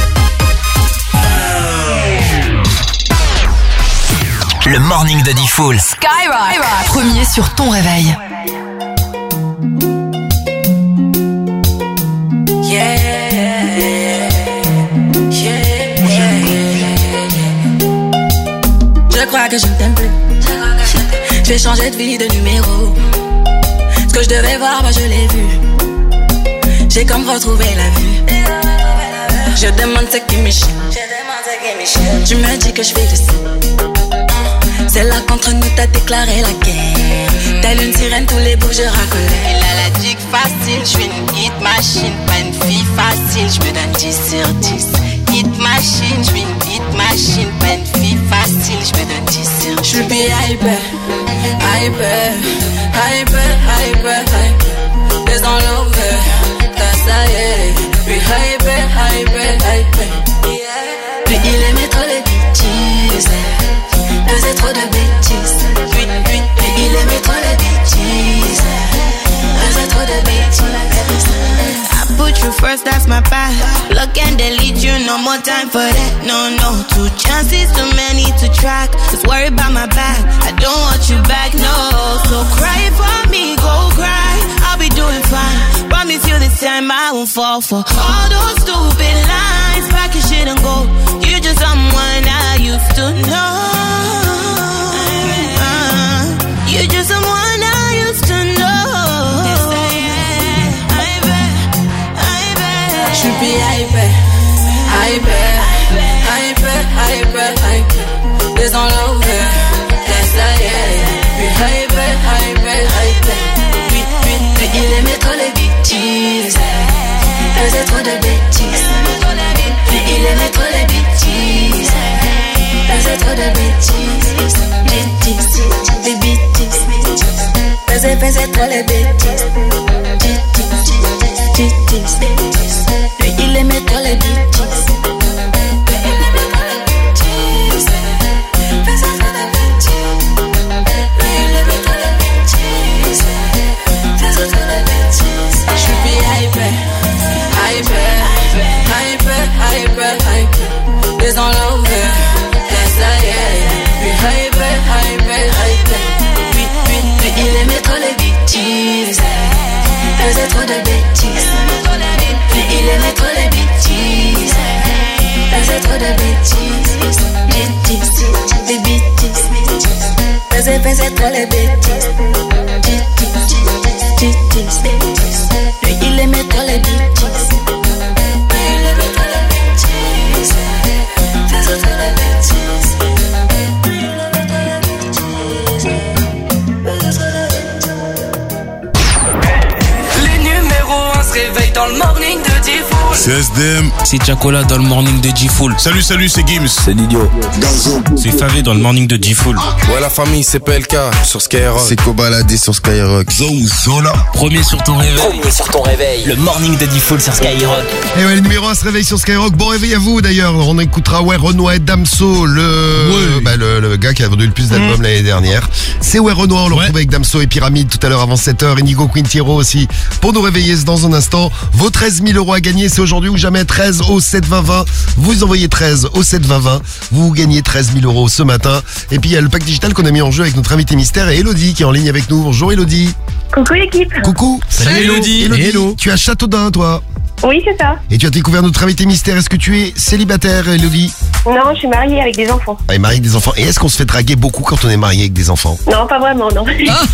Le morning de Diffoul. Skyrock. Premier sur ton réveil. que je ne t'aime plus. J'ai changé de vie, de numéro. Ce que je devais voir, bah je l'ai vu. J'ai comme retrouvé la vue. Je demande ce qui me chie. Tu me dis que je fais de ça. C'est là qu'entre nous t'as déclaré la guerre. Telle une sirène, tous les bouts je racolais. Il a la dick facile, je suis une hit machine. Pas une fille facile, je me donne dix sur dix. Hit machine, je suis une hit machine. Pas une fille facile, je me donne dix sur dix. Je suis hyper, hyper, hyper, hyper, hyper. There's all over, that's ça y est. Puis hyper, hyper, hyper. Puis il aimait trop les bêtises. Faisait trop de bêtises. Puis, puis, puis il aimait trop les bêtises. Faisait trop de bêtises. I put you first, that's my path. Look and delete you, no more time for that. No, no, two chances, too many to track. Just worry about my back, I don't want you back, no. So cry for me, go cry, I'll be doing fine. Promise you this time I won't fall for all those stupid lines. Pack your shit and go, you're just someone I used to know. uh, You're just someone I used to know. Je suis hyper, hyper, hyper, hyper, hyper. There's all over, that's ça y est. Puis hyper, hyper, hyper. Puis, puis, puis il aimait trop les bêtises. Faisait trop de bêtises. Puis il aimait trop les bêtises. Faisait trop de bêtises. Bêtises, des bêtises. Faisait, faisait trop les bêtises. Bêtises, bêtises. Puis il aimait trop les bêtises. Puis il aimait trop les bêtises. Faisait trop de bêtises. Puis il aimait trop les bêtises. Faisait trop de bêtises. Je suis hyper, hyper, hyper, hyper, hyper. There's all over, that's ça y est. Puis hyper, hyper, hyper. Puis, puis, puis il aimait trop les bêtises. Faisait trop de bêtises. Puis il aimait trop les bêtises. Faisait trop de bêtises. Bêtises, des bêtises. Faisait, faisait trop les bêtises. Bêtises, bêtises. Puis il aimait trop les bêtises. Puis il aimait trop les bêtises. Faisait trop de bêtises. Puis il aimait trop les bêtises. Faisait trop de bêtises. Les numéros un se réveillent dans le morning de Diffoul. C'est S D M. C'est Chacola dans le morning de Diffoul. Salut, salut, c'est Gims. C'est Nidio. C'est Favé dans le morning de Diffoul. Ouais, la famille, c'est P L K sur Skyrock. C'est Kobalade sur Skyrock. Zola. Premier sur ton réveil. Premier sur ton réveil. Le morning de Diffoul sur Skyrock. Et ouais, le numéro un se réveille sur Skyrock. Bon réveil à vous d'ailleurs. On écoutera ouais Renoir et Damso, le, ouais. bah, le le gars qui a vendu le plus d'albums mmh. l'année dernière. C'est ouais Renoir, on le ouais. retrouve avec Damso et Pyramide tout à l'heure avant sept heures. Inigo Quintero aussi pour nous réveiller dans un instant. Vos treize mille euros à gagner, c'est aujourd'hui ou jamais. Treize au sept vingt vingt. Vous envoyez treize au sept vingt vingt. Vous gagnez treize mille euros ce matin. Et puis il y a le pack digital qu'on a mis en jeu avec notre invité mystère et Elodie qui est en ligne avec nous. Bonjour Elodie. Coucou l'équipe. Coucou. Salut, Salut Elodie. Elodie. Hello. Tu as Châteaudun toi? Oui, c'est ça. Et tu as découvert notre invité mystère. Est-ce que tu es célibataire, Elodie? Non, je suis mariée avec des enfants. Ah, et mariée avec des enfants. Et est-ce qu'on se fait draguer beaucoup quand on est marié avec des enfants? Non, pas vraiment, non.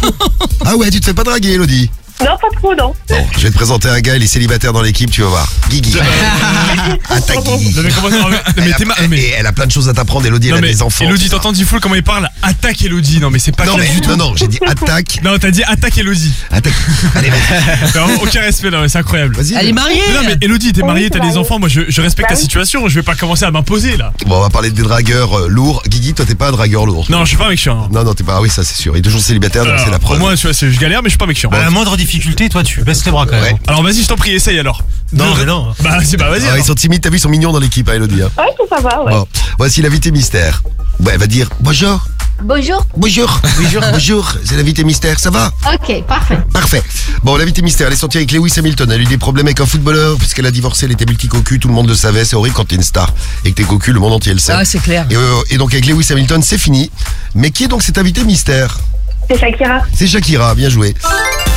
Ah ouais, tu te fais pas draguer, Elodie? Non, pas trop, non. Bon, je vais te présenter un gars, il est célibataire dans l'équipe, tu vas voir. Guigui. Attaque Guigui. Non, mais comment ça, mais, mais t'es ma... mais... Et elle a plein de choses à t'apprendre, Elodie, elle a des enfants. Elodie, t'entends Diffoul comment il parle? Attaque Elodie. Non, mais c'est pas non, clair mais, du tout. Non, non, j'ai dit attaque. Non, t'as dit attaque Elodie. Attaque. Allez, vas-y. Non, aucun respect, non, mais c'est incroyable. Vas-y. Elle est mariée. Non, mais Elodie, t'es mariée, t'as des enfants. Moi, je, je respecte bah, ta situation. Je vais pas commencer à m'imposer, là. Bon, on va parler des dragueurs euh, lourds. Guigui, toi, t'es pas un dragueur lourd. Non, je suis pas un mec chiant. Non, non, t'es pas. Ah oui, ça, c'est sûr. Il est toujours célibataire, donc c'est la preuve. Moi, tu vois, je galère, mais je suis pas un mec chiant. À la moindre difficulté, toi, tu baisses les bras quand même. Ouais. Alors, vas-y, je t'en prie, essaye alors. Non, mais non. Bah, c'est bah, vas-y. Ah, ils sont timides, t'as vu, ils sont mignons dans l'équipe, hein, Elodie. Hein. Ouais, tout ça va, ouais. Bon, voici l'invité mystère. Ouais, elle va dire bonjour. Bonjour. Bonjour. Bonjour. Bonjour. C'est l'invité mystère, ça va? Ok, parfait. Parfait. Bon, l'invité mystère, elle est sortie avec Lewis Hamilton. Elle a eu des problèmes avec un footballeur puisqu'elle a divorcé, elle était multicocu, tout le monde le savait. C'est horrible quand t'es une star et que t'es cocu, le monde entier le sait. Ah, c'est clair. Et, euh, et donc avec Lewis Hamilton, c'est fini. Mais qui est donc cet invité mystère? C'est Shakira. C'est Shakira, bien joué.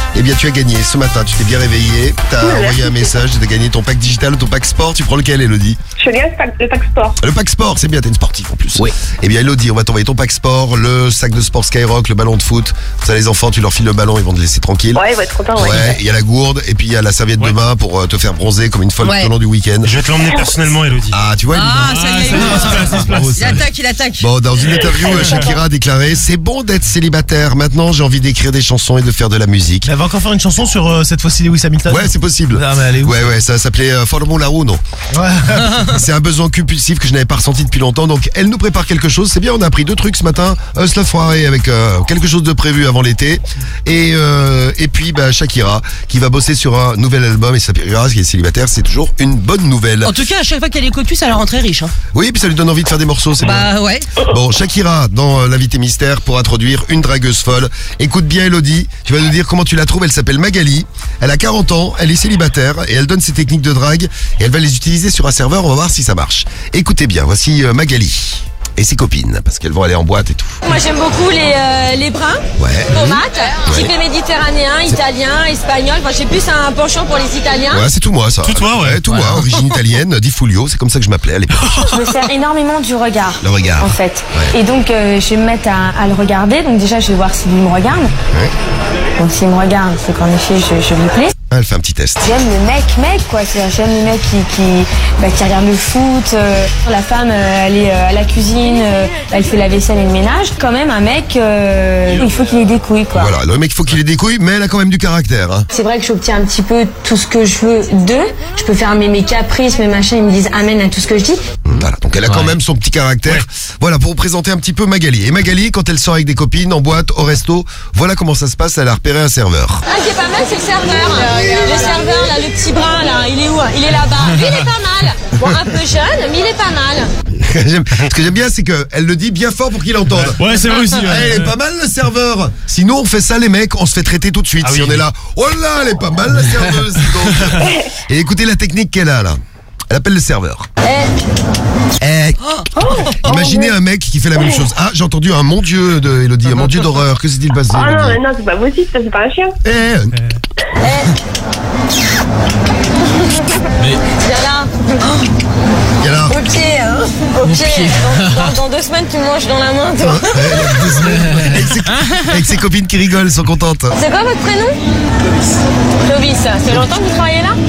Eh bien, tu as gagné ce matin. Tu t'es bien réveillé. Tu as envoyé un message. Tu as gagné ton pack digital ou ton pack sport. Tu prends lequel, Elodie? Je viens le pack, le pack sport. Le pack sport, c'est bien. T'es une sportive en plus. Oui. Eh bien, Elodie, on va t'envoyer ton pack sport, le sac de sport Skyrock, le ballon de foot. Ça, les enfants, tu leur files le ballon, ils vont te laisser tranquille. Ouais, ils vont être contents. Ouais. Ouais, il y a la gourde et puis il y a la serviette Ouais. de main pour euh, te faire bronzer comme une folle Ouais. tout au long du week-end. Je vais te l'emmener personnellement, Elodie. Ah, tu vois, Ah, Elodie ça y est, ça y est, il ça se place, ça se place. Bravo, il ça. attaque, il attaque. Bon, dans une interview, euh, Shakira a déclaré « C'est bon d'être célibataire. Maintenant, j'ai envie d'écrire des chansons et de faire de la musique. Elle va encore faire une chanson sur euh, cette fois-ci Lewis » Hamilton. Ouais, c'est possible. Ah, mais elle est où? Ouais, ouais, ça s'appelait euh, Formula Uno. Ouais. C'est un besoin compulsif que je n'avais pas ressenti depuis longtemps. Donc, elle nous prépare quelque chose. C'est bien, on a appris deux trucs ce matin. Us la soirée avec euh, quelque chose de prévu avant l'été. Et, euh, et puis, bah, Shakira qui va bosser sur un nouvel album. Et Shakira, qui est célibataire, c'est toujours une bonne nouvelle. En tout cas, à chaque fois qu'elle est cocus, elle rentre très riche. Hein. Oui, puis ça lui donne envie de faire des morceaux, c'est bien. Bah ouais. Bon, Shakira, dans euh, l'invité mystère, pour introduire une dragueuse folle. Écoute bien, Elodie, tu vas nous dire comment tu la trouves. Elle s'appelle Magali, elle a quarante ans, elle est célibataire et elle donne ses techniques de drague et elle va les utiliser sur un serveur, on va voir si ça marche. Écoutez bien, voici euh, Magali et ses copines, parce qu'elles vont aller en boîte et tout. Moi j'aime beaucoup les, euh, les bruns, Ouais. tomates, Ouais. typé méditerranéen, italien, espagnol. Enfin, j'ai plus un penchant pour les italiens. Ouais, c'est tout moi ça. Tout toi, ouais. tout moi, origine italienne, Di Fulvio, c'est comme ça que je m'appelais à l'époque. Je me sers énormément du regard. Le regard. En fait. Ouais. Et donc euh, je vais me mettre à, à le regarder. Donc déjà je vais voir s'il me regarde. Ouais. Donc s'il me regarde, c'est qu'en effet je, je lui plais. Ah, elle fait un petit test. J'aime le mec, mec quoi. C'est-à-dire, j'aime le mec qui, qui, bah, qui regarde le foot. euh, la femme, euh, elle est euh, à la cuisine, euh, elle fait la vaisselle et le ménage. Quand même, un mec, euh, il faut qu'il ait des couilles quoi. Voilà, le mec, il faut qu'il ait des couilles, mais elle a quand même du caractère. Hein. C'est vrai que j'obtiens un petit peu tout ce que je veux d'eux. Je peux faire mes, mes caprices, mes machins, ils me disent amen à tout ce que je dis. Voilà, donc elle a quand même son petit caractère. Voilà, pour vous présenter un petit peu Magali. Et Magali, quand elle sort avec des copines, en boîte, au resto, voilà comment ça se passe, elle a repéré un serveur. Un qui est pas mal, c'est le serveur. Le serveur, là, le petit brun, là, il est où? Il est là-bas. Lui, il est pas mal. Bon, un peu jeune, mais il est pas mal. J'aime- Ce que j'aime bien, c'est qu'elle le dit bien fort pour qu'il entende. Ouais, c'est vrai aussi. ouais. Elle est pas mal, le serveur. Sinon, on fait ça, les mecs, on se fait traiter tout de suite. Ah si oui. on est là, oh là, elle est pas mal, la serveuse. dis donc. Et écoutez la technique qu'elle a, là. Elle appelle le serveur. Eh. Imaginez un mec qui fait la même chose. Ah, j'ai entendu un mon Dieu de Elodie, un mon Dieu d'horreur. Que s'est-il passé, Ah non, Elodie mais non, c'est pas possible, ça, c'est pas un chien. Eh, Viens là. Viens là. Au pied, hein. Au pied. Dans, dans- dans deux semaines, tu me manges dans la main, toi. avec, ses, avec ses copines qui rigolent, elles sont contentes. C'est quoi votre prénom? Clovis. Ça fait longtemps que vous travaillez là?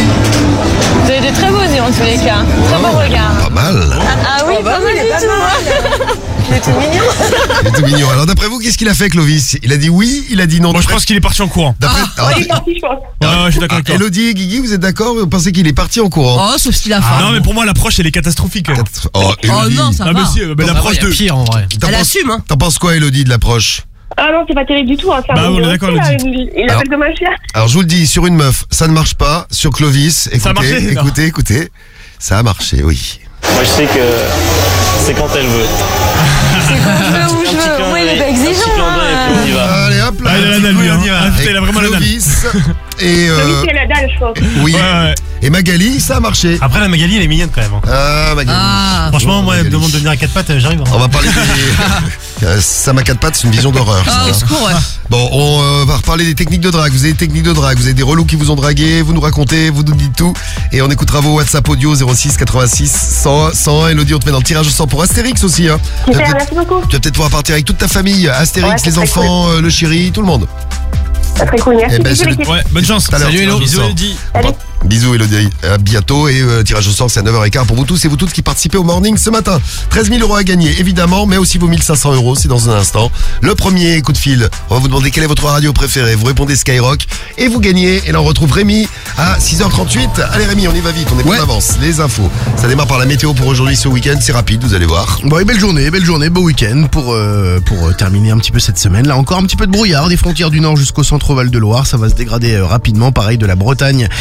Vous avez de très beaux yeux en tous les cas. Très beau regard. Pas mal. Ah oui, pas mal du tout. Il est tout mignon. Il est tout mignon. Alors d'après vous, qu'est-ce qu'il a fait, Clovis? Il a dit oui, il a dit non. Moi, je pense qu'il est parti en courant. D'après, alors, Il est parti, je pense. Ouais, ouais, je suis d'accord avec toi. Elodie et Guigui, vous êtes d'accord? Vous pensez qu'il est parti en courant? Oh, sauf ce qu'il a fait. Non, mais pour moi, l'approche, elle est catastrophique. Oh, Oh Elodie. non, ça Ah, va. mais si, euh, bah, Non, l'approche bah, il y a de. pire en vrai. T'en Elle penses- assume, hein. T'en penses quoi, Elodie, de l'approche? Ah non, c'est pas terrible du tout. Hein. C'est un Bah, bon on est de d'accord, aussi, là. Elodie. Il, il appelle comme un chien. Alors je vous le dis, sur une meuf, ça ne marche pas. Sur Clovis, écoutez, Ça a marché, non. écoutez, écoutez. Ça a marché, oui. Moi, je sais que c'est quand elle veut. C'est quand je veux, où je veux. Oui, il est pas exigeant. hein. On y va. Allez hop là. Ah, il a la dalle, lui, hein. Ah, putain, il a vraiment la dalle. Clovis et euh, Clovis, il a la dalle, je pense. oui. Ouais, ouais. Et Magali, ça a marché. Après, la Magali, elle est mignonne quand même. hein. Ah Magali. Ah. Franchement, moi, elle me Magali. demande de venir à quatre pattes, euh, j'arrive. hein. On va parler des... Euh, Sam à quatre pattes, c'est une vision d'horreur. ça, Ah, hein. au secours, ouais. Bon, on euh, va reparler des techniques de drague. Vous avez des techniques de drague, vous avez des relous qui vous ont dragué, vous nous racontez, vous nous dites tout. Et on écoutera vos WhatsApp audio zéro six quatre-vingt-six cent un cent un. Elodie, on te met dans le tirage au sort pour Astérix aussi. Hein. Tu vas Super, peut-être- merci beaucoup. tu vas peut-être pouvoir partir avec toute ta famille. Astérix, Ouais, c'est les très enfants, euh, le chéri, tout le monde. C'est très cool, merci. Eh ben, Bisous, c'est le- l'équipe. Ouais, bonne chance. Tout à l'heure, Salut, tirage Hello. au Bisous, sort. Elodie. Salut. Bisous Elodie, à bientôt et euh, tirage au sort c'est à neuf heures quinze pour vous tous et vous toutes qui participez au morning ce matin. treize mille euros à gagner évidemment, mais aussi vos mille cinq cents euros, c'est dans un instant. Le premier coup de fil, on va vous demander quelle est votre radio préférée, vous répondez Skyrock et vous gagnez. Et là on retrouve Rémi à six heures trente-huit. Allez Rémi, on y va vite, on est pas en avance. Les infos, ça démarre par la météo pour aujourd'hui ce week-end, c'est rapide, vous allez voir. Bon, et belle journée, belle journée, beau week-end pour, euh, pour euh, terminer un petit peu cette semaine. Là encore un petit peu de brouillard des frontières du Nord jusqu'au centre Val de Loire. Ça va se dégrader euh, rapidement. Pareil de la Bretagne. Enfin, ça va se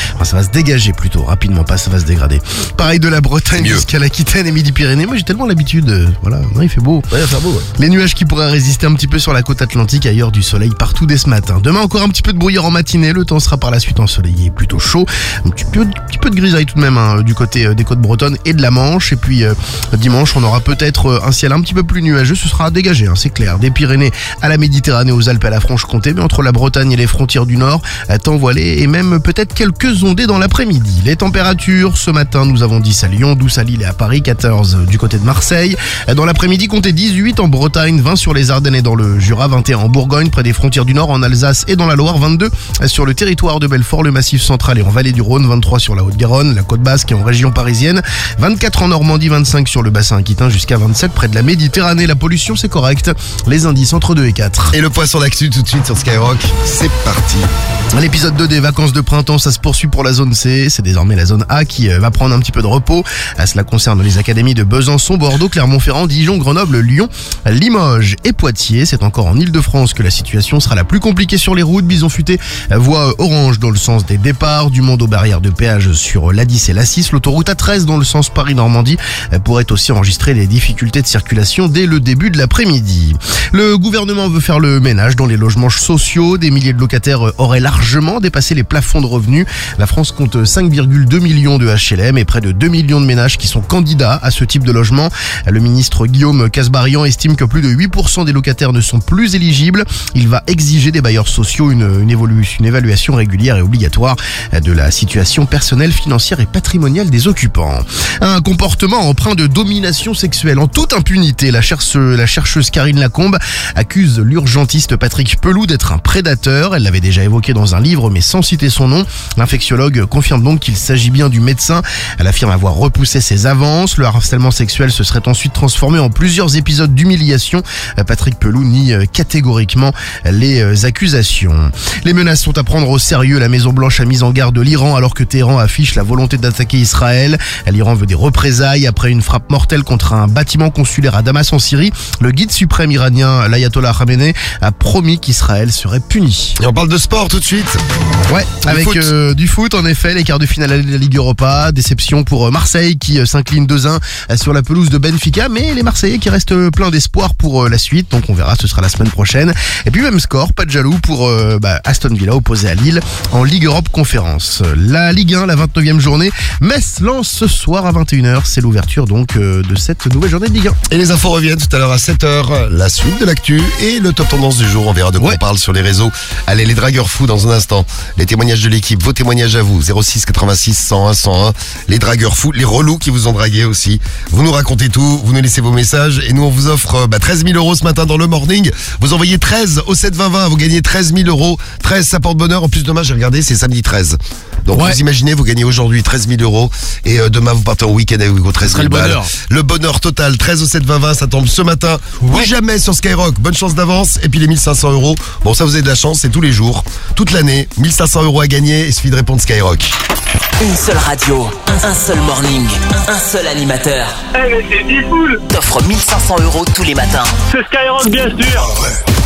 se dégager plutôt rapidement, pas ça va se dégrader. Pareil de la Bretagne jusqu'à l'Aquitaine et Midi-Pyrénées. Moi j'ai tellement l'habitude, euh, voilà, non, il fait beau. Ouais, il va faire beau. Ouais. Les nuages qui pourraient résister un petit peu sur la côte atlantique, ailleurs du soleil partout dès ce matin. Demain encore un petit peu de brouillard en matinée, le temps sera par la suite ensoleillé, plutôt chaud. Un petit peu, un petit peu de grisaille tout de même hein, du côté euh, des côtes bretonnes et de la Manche. Et puis euh, dimanche on aura peut-être euh, un ciel un petit peu plus nuageux, ce sera dégagé, hein, c'est clair. Des Pyrénées à la Méditerranée, aux Alpes, à la Franche-Comté, mais entre la Bretagne et les frontières du Nord, temps voilé et même peut-être quelques ondées dans l'après-midi. Les températures, ce matin, nous avons dix à Lyon, douze à Lille et à Paris, quatorze du côté de Marseille. Dans l'après-midi, comptez dix-huit en Bretagne, vingt sur les Ardennes et dans le Jura, vingt et un en Bourgogne, près des frontières du Nord, en Alsace et dans la Loire, vingt-deux sur le territoire de Belfort, le Massif central et en Vallée du Rhône, vingt-trois sur la Haute-Garonne, la Côte Basque et en région parisienne, vingt-quatre en Normandie, vingt-cinq sur le bassin aquitain, jusqu'à vingt-sept près de la Méditerranée. La pollution, c'est correct. Les indices entre deux et quatre. Et le poisson d'actu tout de suite sur Skyrock, c'est parti. L'épisode deux des vacances de printemps, ça se poursuit pour la zone C. C'est désormais la zone A qui va prendre un petit peu de repos. Cela concerne les académies de Besançon, Bordeaux, Clermont-Ferrand, Dijon, Grenoble, Lyon, Limoges et Poitiers. C'est encore en Ile-de-France que la situation sera la plus compliquée sur les routes. Bison futé, voie orange dans le sens des départs, du monde aux barrières de péage sur l'A dix et l'A six. L'autoroute A treize dans le sens Paris-Normandie pourrait aussi enregistrer les difficultés de circulation dès le début de l'après-midi. Le gouvernement veut faire le ménage dans les logements sociaux. Des milliers de locataires auraient largement dépassé les plafonds de revenus. La France compte cinq virgule deux millions de H L M et près de deux millions de ménages qui sont candidats à ce type de logement. Le ministre Guillaume Casbarian estime que plus de huit pour cent des locataires ne sont plus éligibles. Il va exiger des bailleurs sociaux une, une, évolution, une évaluation régulière et obligatoire de la situation personnelle, financière et patrimoniale des occupants. Un comportement empreint de domination sexuelle en toute impunité. La chercheuse, la chercheuse Karine Lacombe accuse l'urgentiste Patrick Pelou d'être un prédateur. Elle l'avait déjà évoqué dans un livre mais sans citer son nom. L'infectiologue confirme donc qu'il s'agit bien du médecin. Elle affirme avoir repoussé ses avances. Le harcèlement sexuel se serait ensuite transformé en plusieurs épisodes d'humiliation. Patrick Pelou nie catégoriquement les accusations. Les menaces sont à prendre au sérieux. La Maison-Blanche a mis en garde l'Iran alors que Téhéran affiche la volonté d'attaquer Israël. L'Iran veut des représailles après une frappe mortelle contre un bâtiment consulaire à Damas en Syrie. Le guide suprême iranien, l'ayatollah Khamenei, a promis qu'Israël serait puni. Et on parle de sport tout de suite. Ouais, du avec foot. Euh, du foot en effet, les quarts de finale de la Ligue Europa, déception pour Marseille qui euh, s'incline deux un euh, sur la pelouse de Benfica, mais les Marseillais qui restent pleins d'espoir pour euh, la suite, donc on verra, ce sera la semaine prochaine. Et puis même score, pas de jaloux pour euh, bah, Aston Villa opposé à Lille en Ligue Europe Conférence. La Ligue un, la vingt-neuvième journée, Metz lance ce soir à vingt et une heures, c'est l'ouverture donc euh, de cette nouvelle journée de Ligue un. Et les infos reviennent tout à l'heure à sept heures, la suite de l'actu et le top tendance du jour, on verra de quoi ouais. on parle sur les réseaux. Allez, les dragueurs fous dans un instant, les témoignages de l'équipe, vos témoignages à vous, zéro six quatre-vingt-six cent un cent un, les dragueurs fous, les relous qui vous ont dragué aussi. Vous nous racontez tout, vous nous laissez vos messages et nous on vous offre bah, treize mille euros ce matin dans le morning. Vous envoyez treize au sept vingt vingt, vous gagnez treize mille euros. treize, ça porte bonheur. En plus, demain, j'ai regardé, c'est samedi treize. Donc ouais. vous imaginez, vous gagnez aujourd'hui treize mille euros et euh, demain vous partez en week-end avec vos treize mille balles. Le bonheur total, treize au sept vingt vingt, ça tombe ce matin ouais. ou jamais sur Skyrock. Bonne chance d'avance. Et puis les mille cinq cents euros, bon ça vous avez de la chance, c'est tous les jours, toute l'année. mille cinq cents euros à gagner, il suffit de répondre Skyrock. Une seule radio, un seul morning, un seul animateur. Eh hey, mais c'est Diffoul. T'offre mille cinq cents euros tous les matins. C'est Skyrock bien sûr.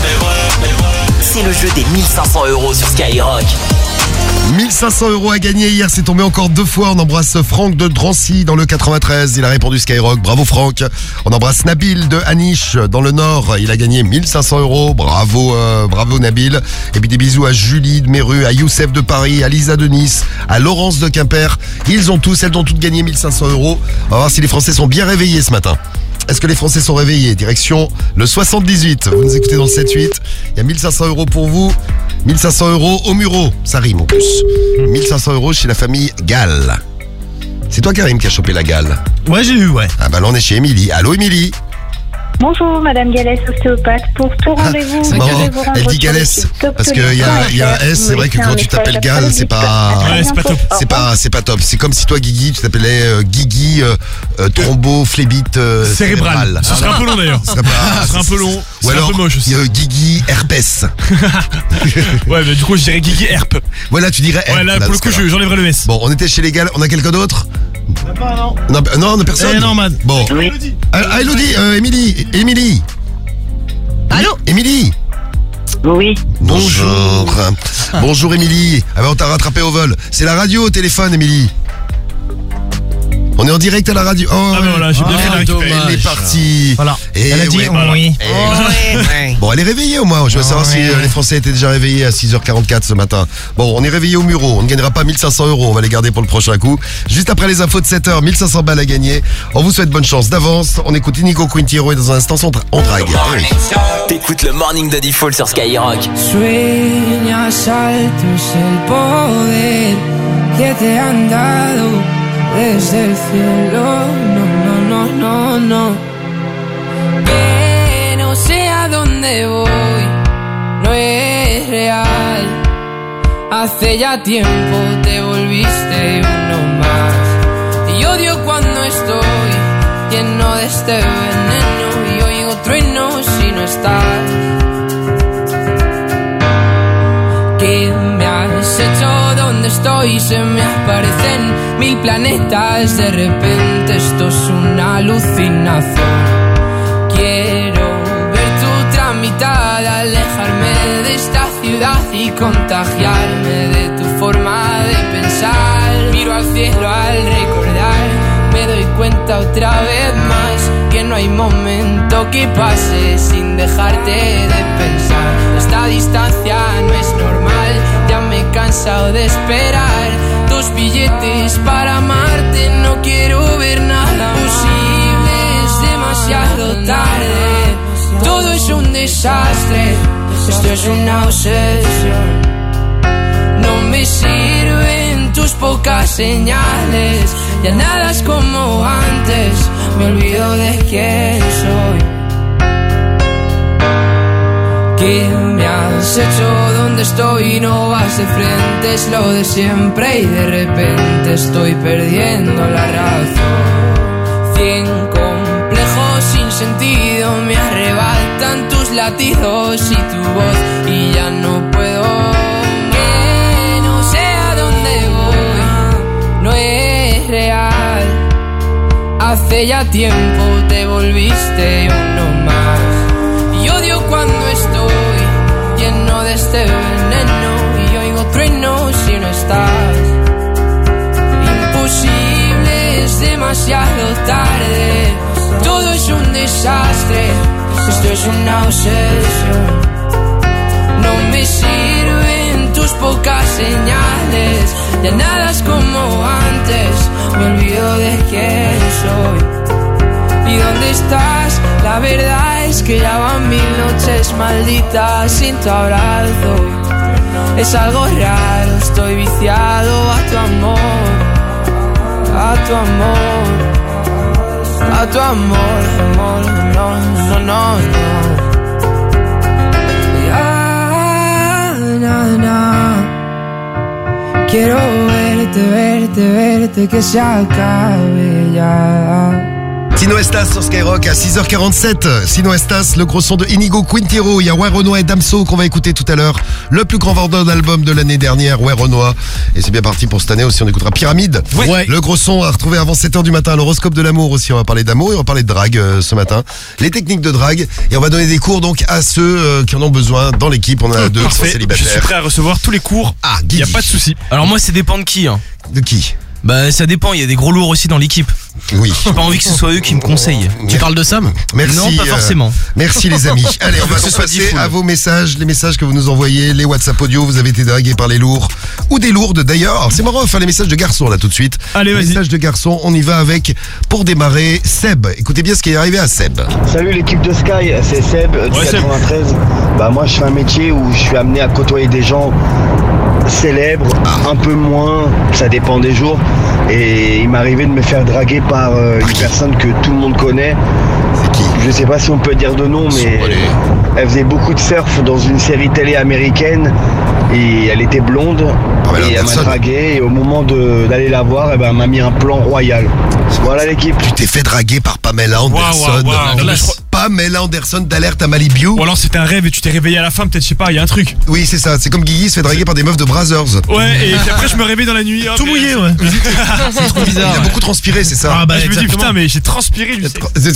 C'est le jeu des mille cinq cents euros sur Skyrock. mille cinq cents euros à gagner. Hier, c'est tombé encore deux fois. On embrasse Franck de Drancy dans le quatre-vingt-treize. Il a répondu Skyrock. Bravo Franck. On embrasse Nabil de Aniche dans le Nord. Il a gagné mille cinq cents euros. Bravo, euh, bravo Nabil. Et puis des bisous à Julie de Méru, à Youssef de Paris, à Lisa de Nice, à Laurence de Quimper. Ils ont tous, elles ont toutes gagné mille cinq cents euros. On va voir si les Français sont bien réveillés ce matin. Est-ce que les Français sont réveillés? Direction le soixante-dix-huit. Vous nous écoutez dans le sept huit. Il y a mille cinq cents euros pour vous. mille cinq cents euros au Muro. Ça rime en plus. mille cinq cents euros chez la famille Gall. C'est toi, Karim, qui a chopé la Gall? Ouais, j'ai eu, ouais. Ah bah là, on est chez Émilie. Allô, Émilie? Bonjour, Madame Galès, ostéopathe. Pour tout rendez-vous, ah, vous devez vous rendre elle dit Galès parce qu'il y a, y a un S. C'est vrai que quand tu t'appelles Gall, c'est pas, ouais, c'est pas top. C'est pas, c'est pas top. C'est comme si toi, Guigui, tu t'appelais euh, Guigui, euh, euh, Trombo, Flébite, euh, cérébral. cérébral. Ce serait un peu long d'ailleurs. Ce serait, pas, serait un peu long. Ou alors, un peu moche aussi. Euh, Guigui Herpès. Ouais, mais du coup, je dirais Guigui Herp. Voilà, tu dirais Herp. Ouais, là, là pour le coup, j'enlèverai le S. Bon, on était chez les Gall. On a quelqu'un d'autre? On pas, non. Non, non, on a personne. Eh non, man. Bon. Oui. Ah, Elodie, euh, Émilie, Émilie. Allô? Émilie. Oui. Bonjour. Bonjour Émilie. Ah ben on t'a rattrapé au vol. C'est la radio au téléphone, Émilie. On est en direct à la radio. Oh, ah ben voilà, j'ai bien fait la récupérer. Elle est partie. Voilà. Et elle a dit ouais, oui. oui. Et... Bon, elle est réveillée au moins. Je veux savoir oui. si euh, les Français étaient déjà réveillés à six heures quarante-quatre ce matin. Bon, on est réveillés au Muro. On ne gagnera pas mille cinq cents euros. On va les garder pour le prochain coup. Juste après les infos de sept heures, mille cinq cents balles à gagner. On vous souhaite bonne chance d'avance. On écoute Inigo Quintero et dans un instant, on drague. Oui. T'écoutes le Morning de Default sur Skyrock. Sueñas altos el poder que te han dado desde el cielo. No, no, no, no, no. Que no sé a dónde voy, no es real. Hace ya tiempo te volviste uno más. Y odio cuando estoy lleno de este veneno y oigo truenos si no estás. ¿Qué me has hecho? ¿Dónde estoy? Se me aparecen mil planetas. De repente esto es una alucinación. Quiero ver tu tramitada, alejarme de esta ciudad y contagiarme de tu forma de pensar. Miro al cielo al recordar, me doy cuenta otra vez más que no hay momento que pase sin dejarte de pensar. Esta distancia no es normal, ya me he cansado de esperar. Dos billetes para amarte, no quiero ver nada posible, es demasiado tarde. Todo es un desastre, esto es una obsesión. No me sirven tus pocas señales, ya nada es como antes, me olvido de quién soy. ¿Qué me has hecho? ¿Dónde estoy? No vas de frente, es lo de siempre y de repente estoy perdiendo la razón. Cien complejos sin sentido me arrebatan tus latidos y tu voz y ya no puedo. Que no sé a dónde voy, no es real. Hace ya tiempo te volviste uno más. Y odio cuando estoy lleno de este veneno y oigo truenos si no estás. Imposible, es demasiado tarde. Todo es un desastre, esto es una obsesión. No me sirven tus pocas señales, ya nada es como antes, me olvido de quién soy. ¿Y dónde estás? La verdad es que ya van mil noches malditas sin tu abrazo. Es algo raro, estoy viciado a tu amor, a tu amor. A tu amor, amor, no, no, no, no. Ya, na, na. Quiero verte, verte, verte, que se acabe ya. Sino Estas sur Skyrock à six heures quarante-sept. Sino Estas, le gros son de Inigo Quintero. Il y a Ouais Renoir et Damso qu'on va écouter tout à l'heure. Le plus grand vendeur d'albums de l'année dernière, Ouais Renoir. Et c'est bien parti pour cette année aussi. On écoutera Pyramide. Oui. Ouais. Le gros son à retrouver avant sept heures du matin. L'horoscope de l'amour aussi. On va parler d'amour et on va parler de drague euh, ce matin. Les techniques de drague. Et on va donner des cours donc à ceux euh, qui en ont besoin dans l'équipe. On en a deux qui sont célibataires. Je suis prêt à recevoir tous les cours. Ah, il n'y a pas de souci. Alors moi, ça dépend de qui. Hein. De qui? Bah ça dépend, il y a des gros lourds aussi dans l'équipe. Oui. J'ai pas envie que ce soit eux qui me conseillent. Tu parles de Sam? Merci. Non, pas forcément. Euh, merci les amis. Allez, on va se passer à vos messages, les messages que vous nous envoyez, les WhatsApp audio. Vous avez été dragués par les lourds ou des lourdes d'ailleurs. Alors, c'est marrant, on va faire les messages de garçons là tout de suite. Allez, vas-y. Les messages de garçons, on y va avec, pour démarrer, Seb. Écoutez bien ce qui est arrivé à Seb. Salut l'équipe de Sky, c'est Seb du Ouais, quatre-vingt-treize. Seb. Bah moi je fais un métier où je suis amené à côtoyer des gens célèbres, un peu moins, ça dépend des jours. Et il m'est arrivé de me faire draguer par euh, une personne que tout le monde connaît. C'est qui? Je sais pas si on peut dire de nom, mais elle faisait beaucoup de surf dans une série télé américaine et elle était blonde. Pamela et elle m'a Anderson. dragué et au moment de- d'aller la voir, eh ben, elle m'a mis un plan royal. Voilà l'équipe. Tu t'es fait draguer par Pamela Anderson. waouh, waouh. Non, Là, mais je crois- pas Pamela Anderson d'Alerte à Malibu. Ou alors c'était un rêve et tu t'es réveillé à la fin, peut-être, je sais pas, il y a un truc. Oui, c'est ça. C'est comme Guigui se fait draguer par des meufs de Brazzers. Ouais, et puis après je me réveille dans la nuit. Tout mouillé, ouais. C'est trop bizarre. Il a beaucoup transpiré, c'est ça. Ah bah je me dis putain, mais j'ai transpiré, lui. C'est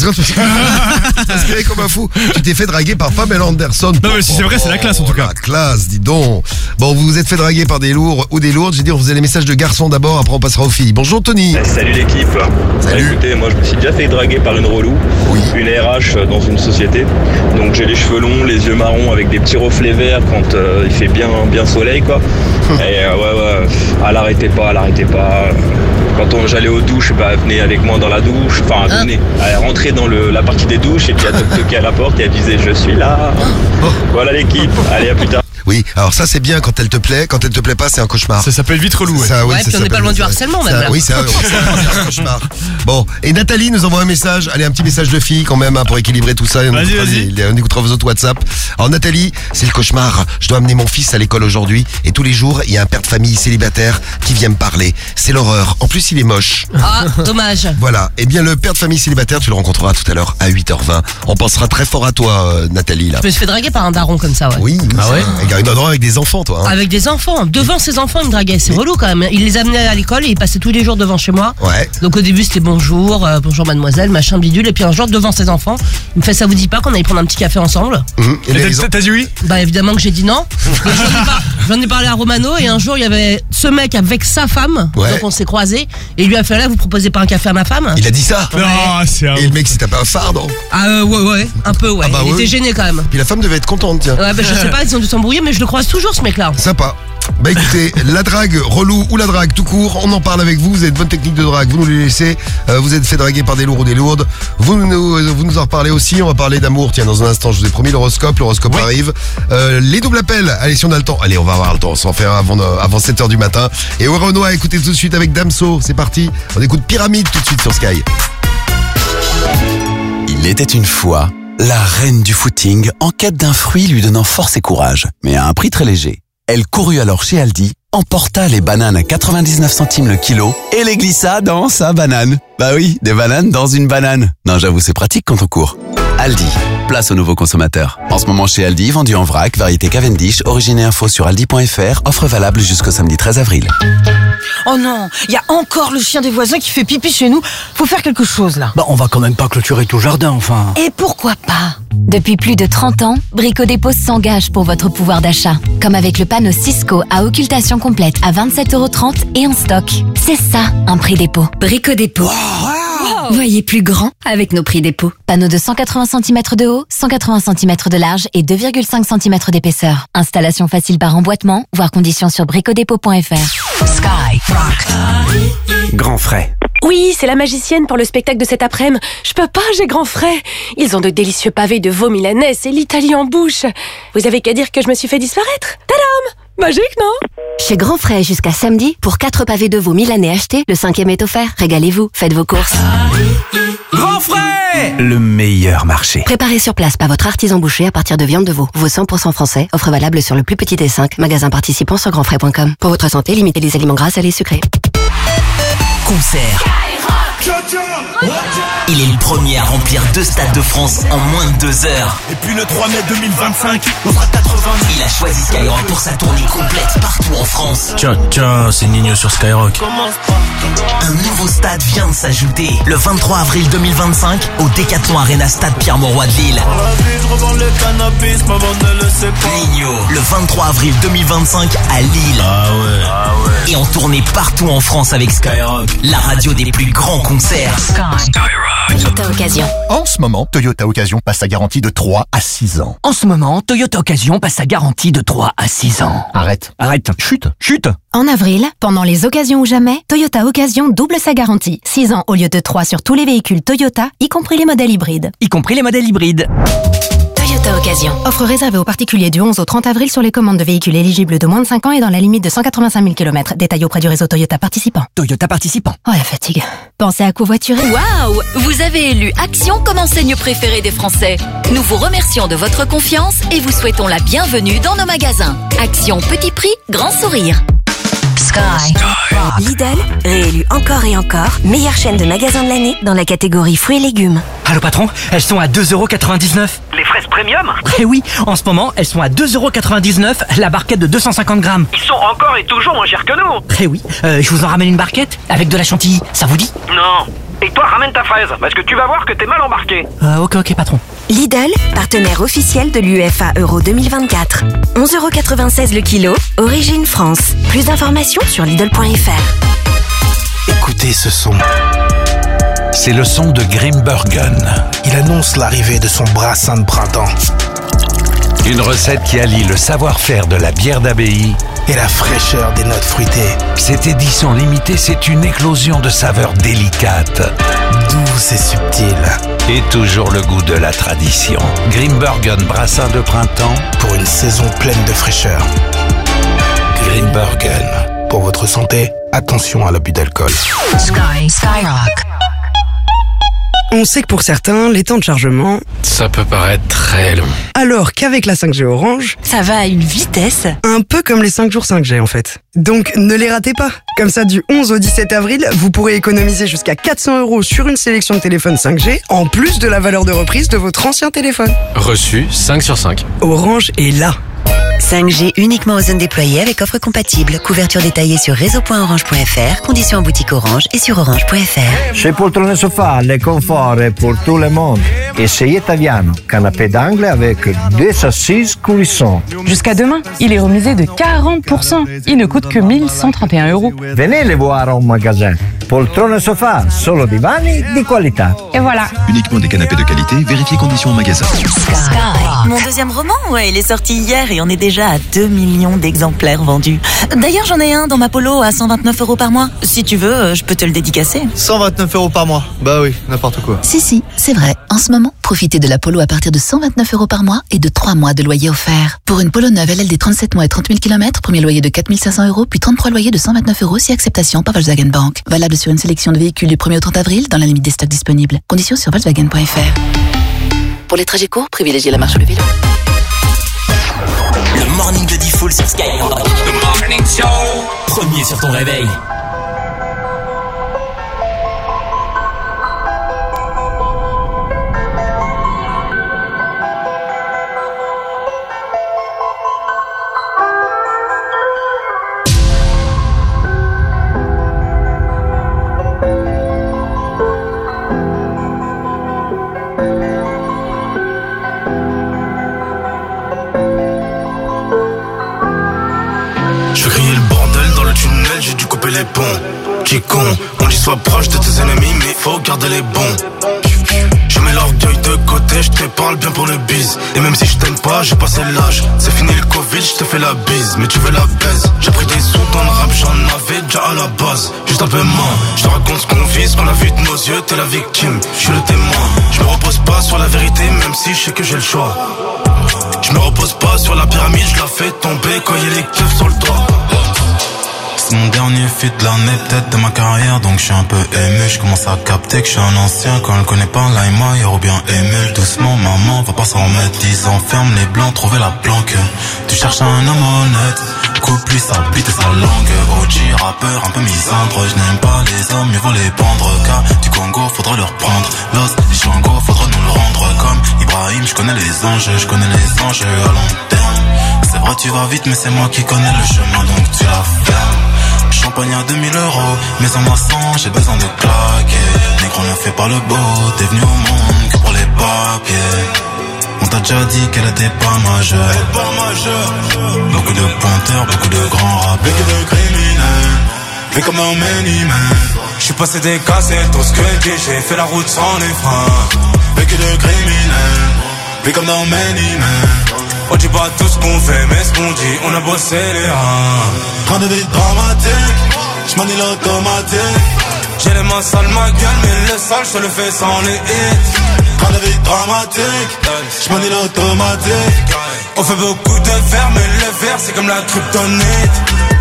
transpiré comme un fou. Tu t'es fait draguer par Pamela Anderson. Non mais si c'est vrai, c'est la classe en tout cas. La classe, dis donc. Bon, vous vous êtes fait draguer par des lourds ou des lourdes. J'ai dit on faisait les messages de garçons d'abord, après on passera aux filles. Bonjour Tony. Salut l'équipe. Salut. Bah, écoutez, moi je me suis déjà fait draguer par une relou, oui. Une R H dans une société. Donc j'ai les cheveux longs, les yeux marrons avec des petits reflets verts quand euh, il fait bien bien soleil quoi. Et euh, ouais ouais, elle arrêtait pas, elle arrêtait pas. Quand on, j'allais aux douches, bah, elle venait avec moi dans la douche. Enfin, elle venait, elle rentrait dans le, la partie des douches et puis elle toquait à la porte et elle disait je suis là. Voilà l'équipe. Allez, à plus tard. Oui, alors ça c'est bien quand elle te plaît, quand elle te plaît pas c'est un cauchemar. Ça s'appelle vite relou. Ça, oui, Ouais, ça puis on n'est pas s'appelle- loin du ça- harcèlement, ça- même, là. Oui, c'est un, c'est un cauchemar. Bon, et Nathalie nous envoie un message, allez un petit message de fille quand même hein, pour équilibrer tout ça. Et on, Vas-y, écoutera vas-y. les- on écoutera vos autres WhatsApp. Alors Nathalie, c'est le cauchemar. Je dois amener mon fils à l'école aujourd'hui et tous les jours il y a un père de famille célibataire qui vient me parler. C'est l'horreur. En plus il est moche. Ah, dommage. Voilà, eh bien le père de famille célibataire tu le rencontreras tout à l'heure à huit heures vingt. On pensera très fort à toi euh, Nathalie là. Je me suis fait draguer par un daron comme ça, ouais. Oui, ah ouais. Il doit avoir avec des enfants toi. Hein. Avec des enfants. Devant ses enfants, il me draguait. C'est relou quand même. Il les amenait à l'école et il passait tous les jours devant chez moi. Ouais. Donc au début, c'était bonjour, euh, bonjour mademoiselle, machin bidule. Et puis un jour, devant ses enfants, il me fait ça vous dit pas qu'on allait prendre un petit café ensemble. Mmh. Et Et les t'as- raisons- t'as t'as dit oui? Bah évidemment que j'ai dit non. Donc, J'en ai, par- j'en ai parlé à Romano et un jour, il y avait ce mec avec sa femme. Ouais. Donc on s'est croisés. Et il lui a fait là, vous proposez pas un café à ma femme? Il a dit ça. Ouais. Non, c'est un. Et le mec s'est tapé un phare, non? Ah euh, ouais, ouais, un peu, ouais. Ah bah il ouais. était gêné quand même. Puis la femme devait être contente, tiens. Ouais, bah je sais pas, ils ont dû s'embrouiller, mais je le croise toujours ce mec-là. Sympa. Bah écoutez, la drague relou ou la drague tout court, on en parle avec vous, vous avez de bonnes techniques de drague, vous nous les laissez, euh, vous êtes fait draguer par des lourds ou des lourdes, vous nous, vous nous en reparlez aussi, on va parler d'amour, tiens dans un instant je vous ai promis l'horoscope, l'horoscope arrive, euh, les doubles appels, allez si on a le temps, allez on va avoir le temps, on s'en fait un avant, euh, avant sept heures du matin, et au Renault à écouter tout de suite avec Damso, c'est parti, on écoute Pyramide tout de suite sur Sky. Il était une fois la reine du footing en quête d'un fruit lui donnant force et courage, mais à un prix très léger. Elle courut alors chez Aldi, emporta les bananes à quatre-vingt-dix-neuf centimes le kilo et les glissa dans sa banane. Bah oui, des bananes dans une banane. Non, j'avoue, c'est pratique quand on court. Aldi, place aux nouveaux consommateurs. En ce moment chez Aldi, vendu en vrac, variété Cavendish, origine et info sur aldi point fr, offre valable jusqu'au samedi treize avril. Oh non, il y a encore le chien des voisins qui fait pipi chez nous. Faut faire quelque chose là. Bah, on va quand même pas clôturer tout le jardin, enfin. Et pourquoi pas? Depuis plus de trente ans, Brico Dépôt s'engage pour votre pouvoir d'achat. Comme avec le panneau Cisco à occultation complète à vingt-sept euros trente et en stock. C'est ça, un prix dépôt. Brico Dépôt. Voyez plus grand avec nos prix dépôt. Panneau de cent quatre-vingts centimètres de haut, cent quatre-vingts centimètres de large et deux virgule cinq centimètres d'épaisseur. Installation facile par emboîtement, voire conditions sur bricodépôt point fr. Sky Rock. Grand frais. Oui, c'est la magicienne pour le spectacle de cet après-midi. Je peux pas, j'ai grand frais. Ils ont de délicieux pavés de veau milanais et l'Italie en bouche. Vous avez qu'à dire que je me suis fait disparaître. Tadam! Magique, non? Chez Grand Frais jusqu'à samedi, pour quatre pavés de veau milanais achetés, le cinquième est offert. Régalez-vous, faites vos courses. Grand frais! Le meilleur marché. Préparez sur place par votre artisan boucher à partir de viande de veau. Veau cent pour cent français, offre valable sur le plus petit des cinq, magasin participant sur grandfrais point com. Pour votre santé, limitez les aliments gras, salés, sucrés. Concert. Il est le premier à remplir deux stades de France en moins de deux heures. Et puis le trois mai deux mille vingt-cinq, on sera quatre-vingt. Il a choisi Skyrock pour sa tournée complète partout en France. Tiens, tiens, c'est Nino sur Skyrock. Un nouveau stade vient de s'ajouter. Le vingt-trois avril deux mille vingt-cinq, au Décathlon Arena Stade Pierre-Mauroy de Lille. Nino, le vingt-trois avril deux mille vingt-cinq à Lille. Ah ouais. Ah ouais. Et en tournée partout en France avec Skyrock, la radio des plus grands concerts. Toyota Occasion. En ce moment, Toyota Occasion passe sa garantie de trois à six ans. En ce moment, Toyota Occasion passe sa garantie de trois à six ans. Arrête. Arrête. Chute. Chute. En avril, pendant les occasions ou jamais, Toyota Occasion double sa garantie. six ans au lieu de trois sur tous les véhicules Toyota, y compris les modèles hybrides. Y compris les modèles hybrides. Toyota Occasion. Offre réservée aux particuliers du onze au trente avril sur les commandes de véhicules éligibles de moins de cinq ans et dans la limite de cent quatre-vingt-cinq mille kilomètres. Détail auprès du réseau Toyota participant. Toyota participant. Oh la fatigue. Pensez à covoiturer. Waouh! Vous avez élu Action comme enseigne préférée des Français. Nous vous remercions de votre confiance et vous souhaitons la bienvenue dans nos magasins. Action petit prix, grand sourire. Sky. Lidl, réélu encore et encore, meilleure chaîne de magasins de l'année dans la catégorie fruits et légumes. Allô patron, elles sont à deux euros quatre-vingt-dix-neuf. Les fraises premium? Eh oui, en ce moment, elles sont à deux euros quatre-vingt-dix-neuf, la barquette de deux cent cinquante grammes. Ils sont encore et toujours moins chers que nous. Eh oui, euh, je vous en ramène une barquette avec de la chantilly, ça vous dit? Non. Et toi, ramène ta fraise, parce que tu vas voir que t'es mal embarqué. Euh, ok, ok, patron. Lidl, partenaire officiel de l'U E F A Euro deux mille vingt-quatre. onze euros quatre-vingt-seize le kilo, origine France. Plus d'informations sur Lidl point F R. Écoutez ce son. C'est le son de Grimbergen. Il annonce l'arrivée de son brassin de printemps. Une recette qui allie le savoir-faire de la bière d'abbaye et la fraîcheur des notes fruitées. Cette édition limitée, c'est une éclosion de saveurs délicates, douces et subtiles. Et toujours le goût de la tradition. Grimbergen brassin de printemps pour une saison pleine de fraîcheur. Grimbergen. Pour votre santé, attention à l'abus d'alcool. Sky, Skyrock. On sait que pour certains, les temps de chargement, ça peut paraître très long. Alors qu'avec la cinq G Orange, ça va à une vitesse. Un peu comme les cinq jours cinq G en fait. Donc ne les ratez pas. Comme ça, du onze au dix-sept avril, vous pourrez économiser jusqu'à quatre cents euros sur une sélection de téléphones cinq G, en plus de la valeur de reprise de votre ancien téléphone. Reçu cinq sur cinq. Orange est là. cinq G uniquement aux zones déployées avec offre compatible. Couverture détaillée sur réseau point orange point F R. Conditions en boutique Orange et sur orange point F R. Chez Poltrone Sofa, le confort est pour tout le monde. Et c'est italiano. Canapé d'angle avec deux assises coulissants. Jusqu'à demain, il est remisé de quarante pour cent. Il ne coûte que mille cent trente et un euros. Venez les voir en magasin. Poltrone Sofa, solo divani di qualità. Et voilà. Uniquement des canapés de qualité, vérifiez conditions en magasin. Sky. Mon deuxième roman, ouais, il est sorti hier et on est déjà à deux millions d'exemplaires vendus. D'ailleurs, j'en ai un dans ma polo à cent vingt-neuf euros par mois. Si tu veux, je peux te le dédicacer. cent vingt-neuf euros par mois. Bah oui, n'importe quoi. Si, si, c'est vrai. En ce moment, profitez de la polo à partir de cent vingt-neuf euros par mois et de trois mois de loyer offert. Pour une polo neuve L L D trente-sept mois et trente mille kilomètres, premier loyer de quatre mille cinq cents euros, puis trente-trois loyers de cent vingt-neuf euros si acceptation par Volkswagen Bank. Valable sur une sélection de véhicules du premier au trente avril dans la limite des stocks disponibles. Conditions sur Volkswagen point F R. Pour les trajets courts, privilégiez la marche ou le vélo. Le morning de Diffoul sur Skyrock. The morning show. Premier sur ton réveil. Les ponts, qui con, on dit sois proche de tes ennemis, mais faut garder les bons. Je mets l'orgueil de côté, je te parle bien pour le bise. Et même si je t'aime pas, j'ai passé l'âge. C'est fini le Covid, je te fais la bise, mais tu veux la baise. J'ai pris des sous dans le rap, j'en avais déjà à la base. Juste un peu moins, je te raconte ce qu'on vit, ce qu'on a vu de nos yeux, t'es la victime, je suis le témoin. Je me repose pas sur la vérité, même si je sais que j'ai le choix. Je me repose pas sur la pyramide, je la fais tomber quand y'a les keufs sur le toit. C'est mon dernier feat de l'année, peut-être de ma carrière, donc je suis un peu ému. Je commence à capter que je suis un ancien. Quand elle connaît pas l'Aïma, ou bien ému. Doucement, maman, va pas s'en remettre. Ils enferment les blancs, trouver la planque. Tu cherches un homme honnête, coupe lui sa bite et sa langue. O G, rappeur, un peu misandre. Je n'aime pas les hommes, mieux vaut les pendre. Car du Congo, faudra leur prendre. Los, les Django, faudra nous le rendre. Comme Ibrahim, je connais les anges, je connais les anges à long terme. C'est vrai, tu vas vite, mais c'est moi qui connais le chemin, donc tu la fermes. Champagne à deux mille euros, mais en ma sang, j'ai besoin de claquer. Négro ne fait pas le beau, t'es venu au monde que pour les papiers. On t'a déjà dit qu'elle était pas majeure. Elle est pas majeure. Beaucoup de pointeurs, beaucoup de grands rappeurs. Beaucoup de criminels, fait comme dans Many Men. J'suis passé des cassettes, tout ce que j'ai fait la route sans les freins. Beaucoup de criminels, fait comme dans Many Men. On dit pas tout ce qu'on fait, mais ce qu'on dit, on a bossé les reins. Train de vie dramatique, j'manie l'automatique. J'ai les mains sales, ma gueule, mais le sale, je le fais sans les hits. Train de vie dramatique, j'manie l'automatique. On fait beaucoup de verre, mais le verre, c'est comme la kryptonite.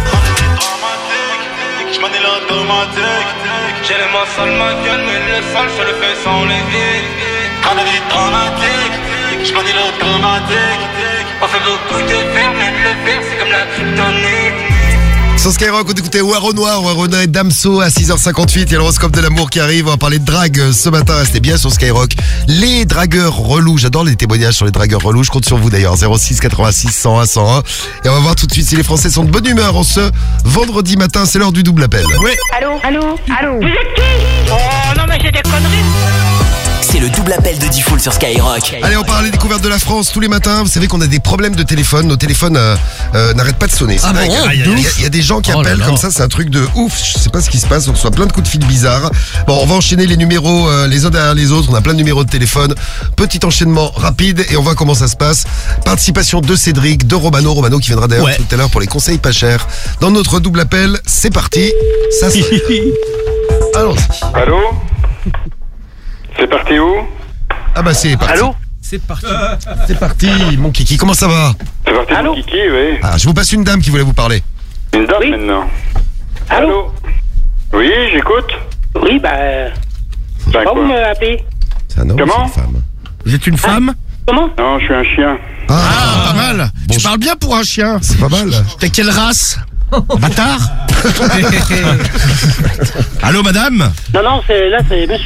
J'manie l'automatique. J'ai les mains sales, ma gueule, mais le sale, je le fais sans les hits. Train de vie dramatique, j'manie l'automatique. On fait beaucoup de verre, mais le verre c'est comme la kryptonite. Sur Skyrock, on écoutait Waro Noir, Warona et Damso à six heures cinquante-huit. Il y a l'horoscope de l'amour qui arrive. On va parler de drague ce matin. Restez bien sur Skyrock. Les dragueurs relous. J'adore les témoignages sur les dragueurs relous. Je compte sur vous d'ailleurs. zéro six quatre-vingt-six cent un cent un. Et on va voir tout de suite si les Français sont de bonne humeur en ce vendredi matin. C'est l'heure du double appel. Oui. Allô, allô, allô. Vous êtes qui? Oh non mais c'est des conneries. C'est le double appel de Diffoul sur Skyrock. Allez, on parle des découvertes de la France tous les matins. Vous savez qu'on a des problèmes de téléphone. Nos téléphones euh, euh, n'arrêtent pas de sonner. C'est Ah dingue. bon il, y a, il y a- il y a des gens qui Oh là appellent là. comme ça. C'est un truc de ouf. Je sais pas ce qui se passe. On reçoit plein de coups de fil bizarres. Bon, on va enchaîner les numéros euh, les uns derrière les autres. On a plein de numéros de téléphone. Petit enchaînement rapide et on voit comment ça se passe. Participation de Cédric, de Romano. Romano qui viendra d'ailleurs Ouais. tout à l'heure pour les conseils pas chers. Dans notre double appel, c'est parti. Ça sonne. Allons-y. Allô? C'est parti où? Ah bah c'est parti. Allô? C'est parti. C'est parti, mon kiki. Comment ça va? C'est parti pour Kiki, oui. Ah, je vous passe une dame qui voulait vous parler. Une dame maintenant. Allô? Oui, j'écoute. Oui, bah. Bah, Comment quoi? vous m'appelez? C'est un homme, Comment? c'est une femme. Vous êtes une femme? Comment? Non, je suis un chien. Ah, pas mal. Tu parles bien pour un chien. C'est pas mal. T'es quelle race? Bâtard. Allô madame? Non, non, c'est là, c'est monsieur.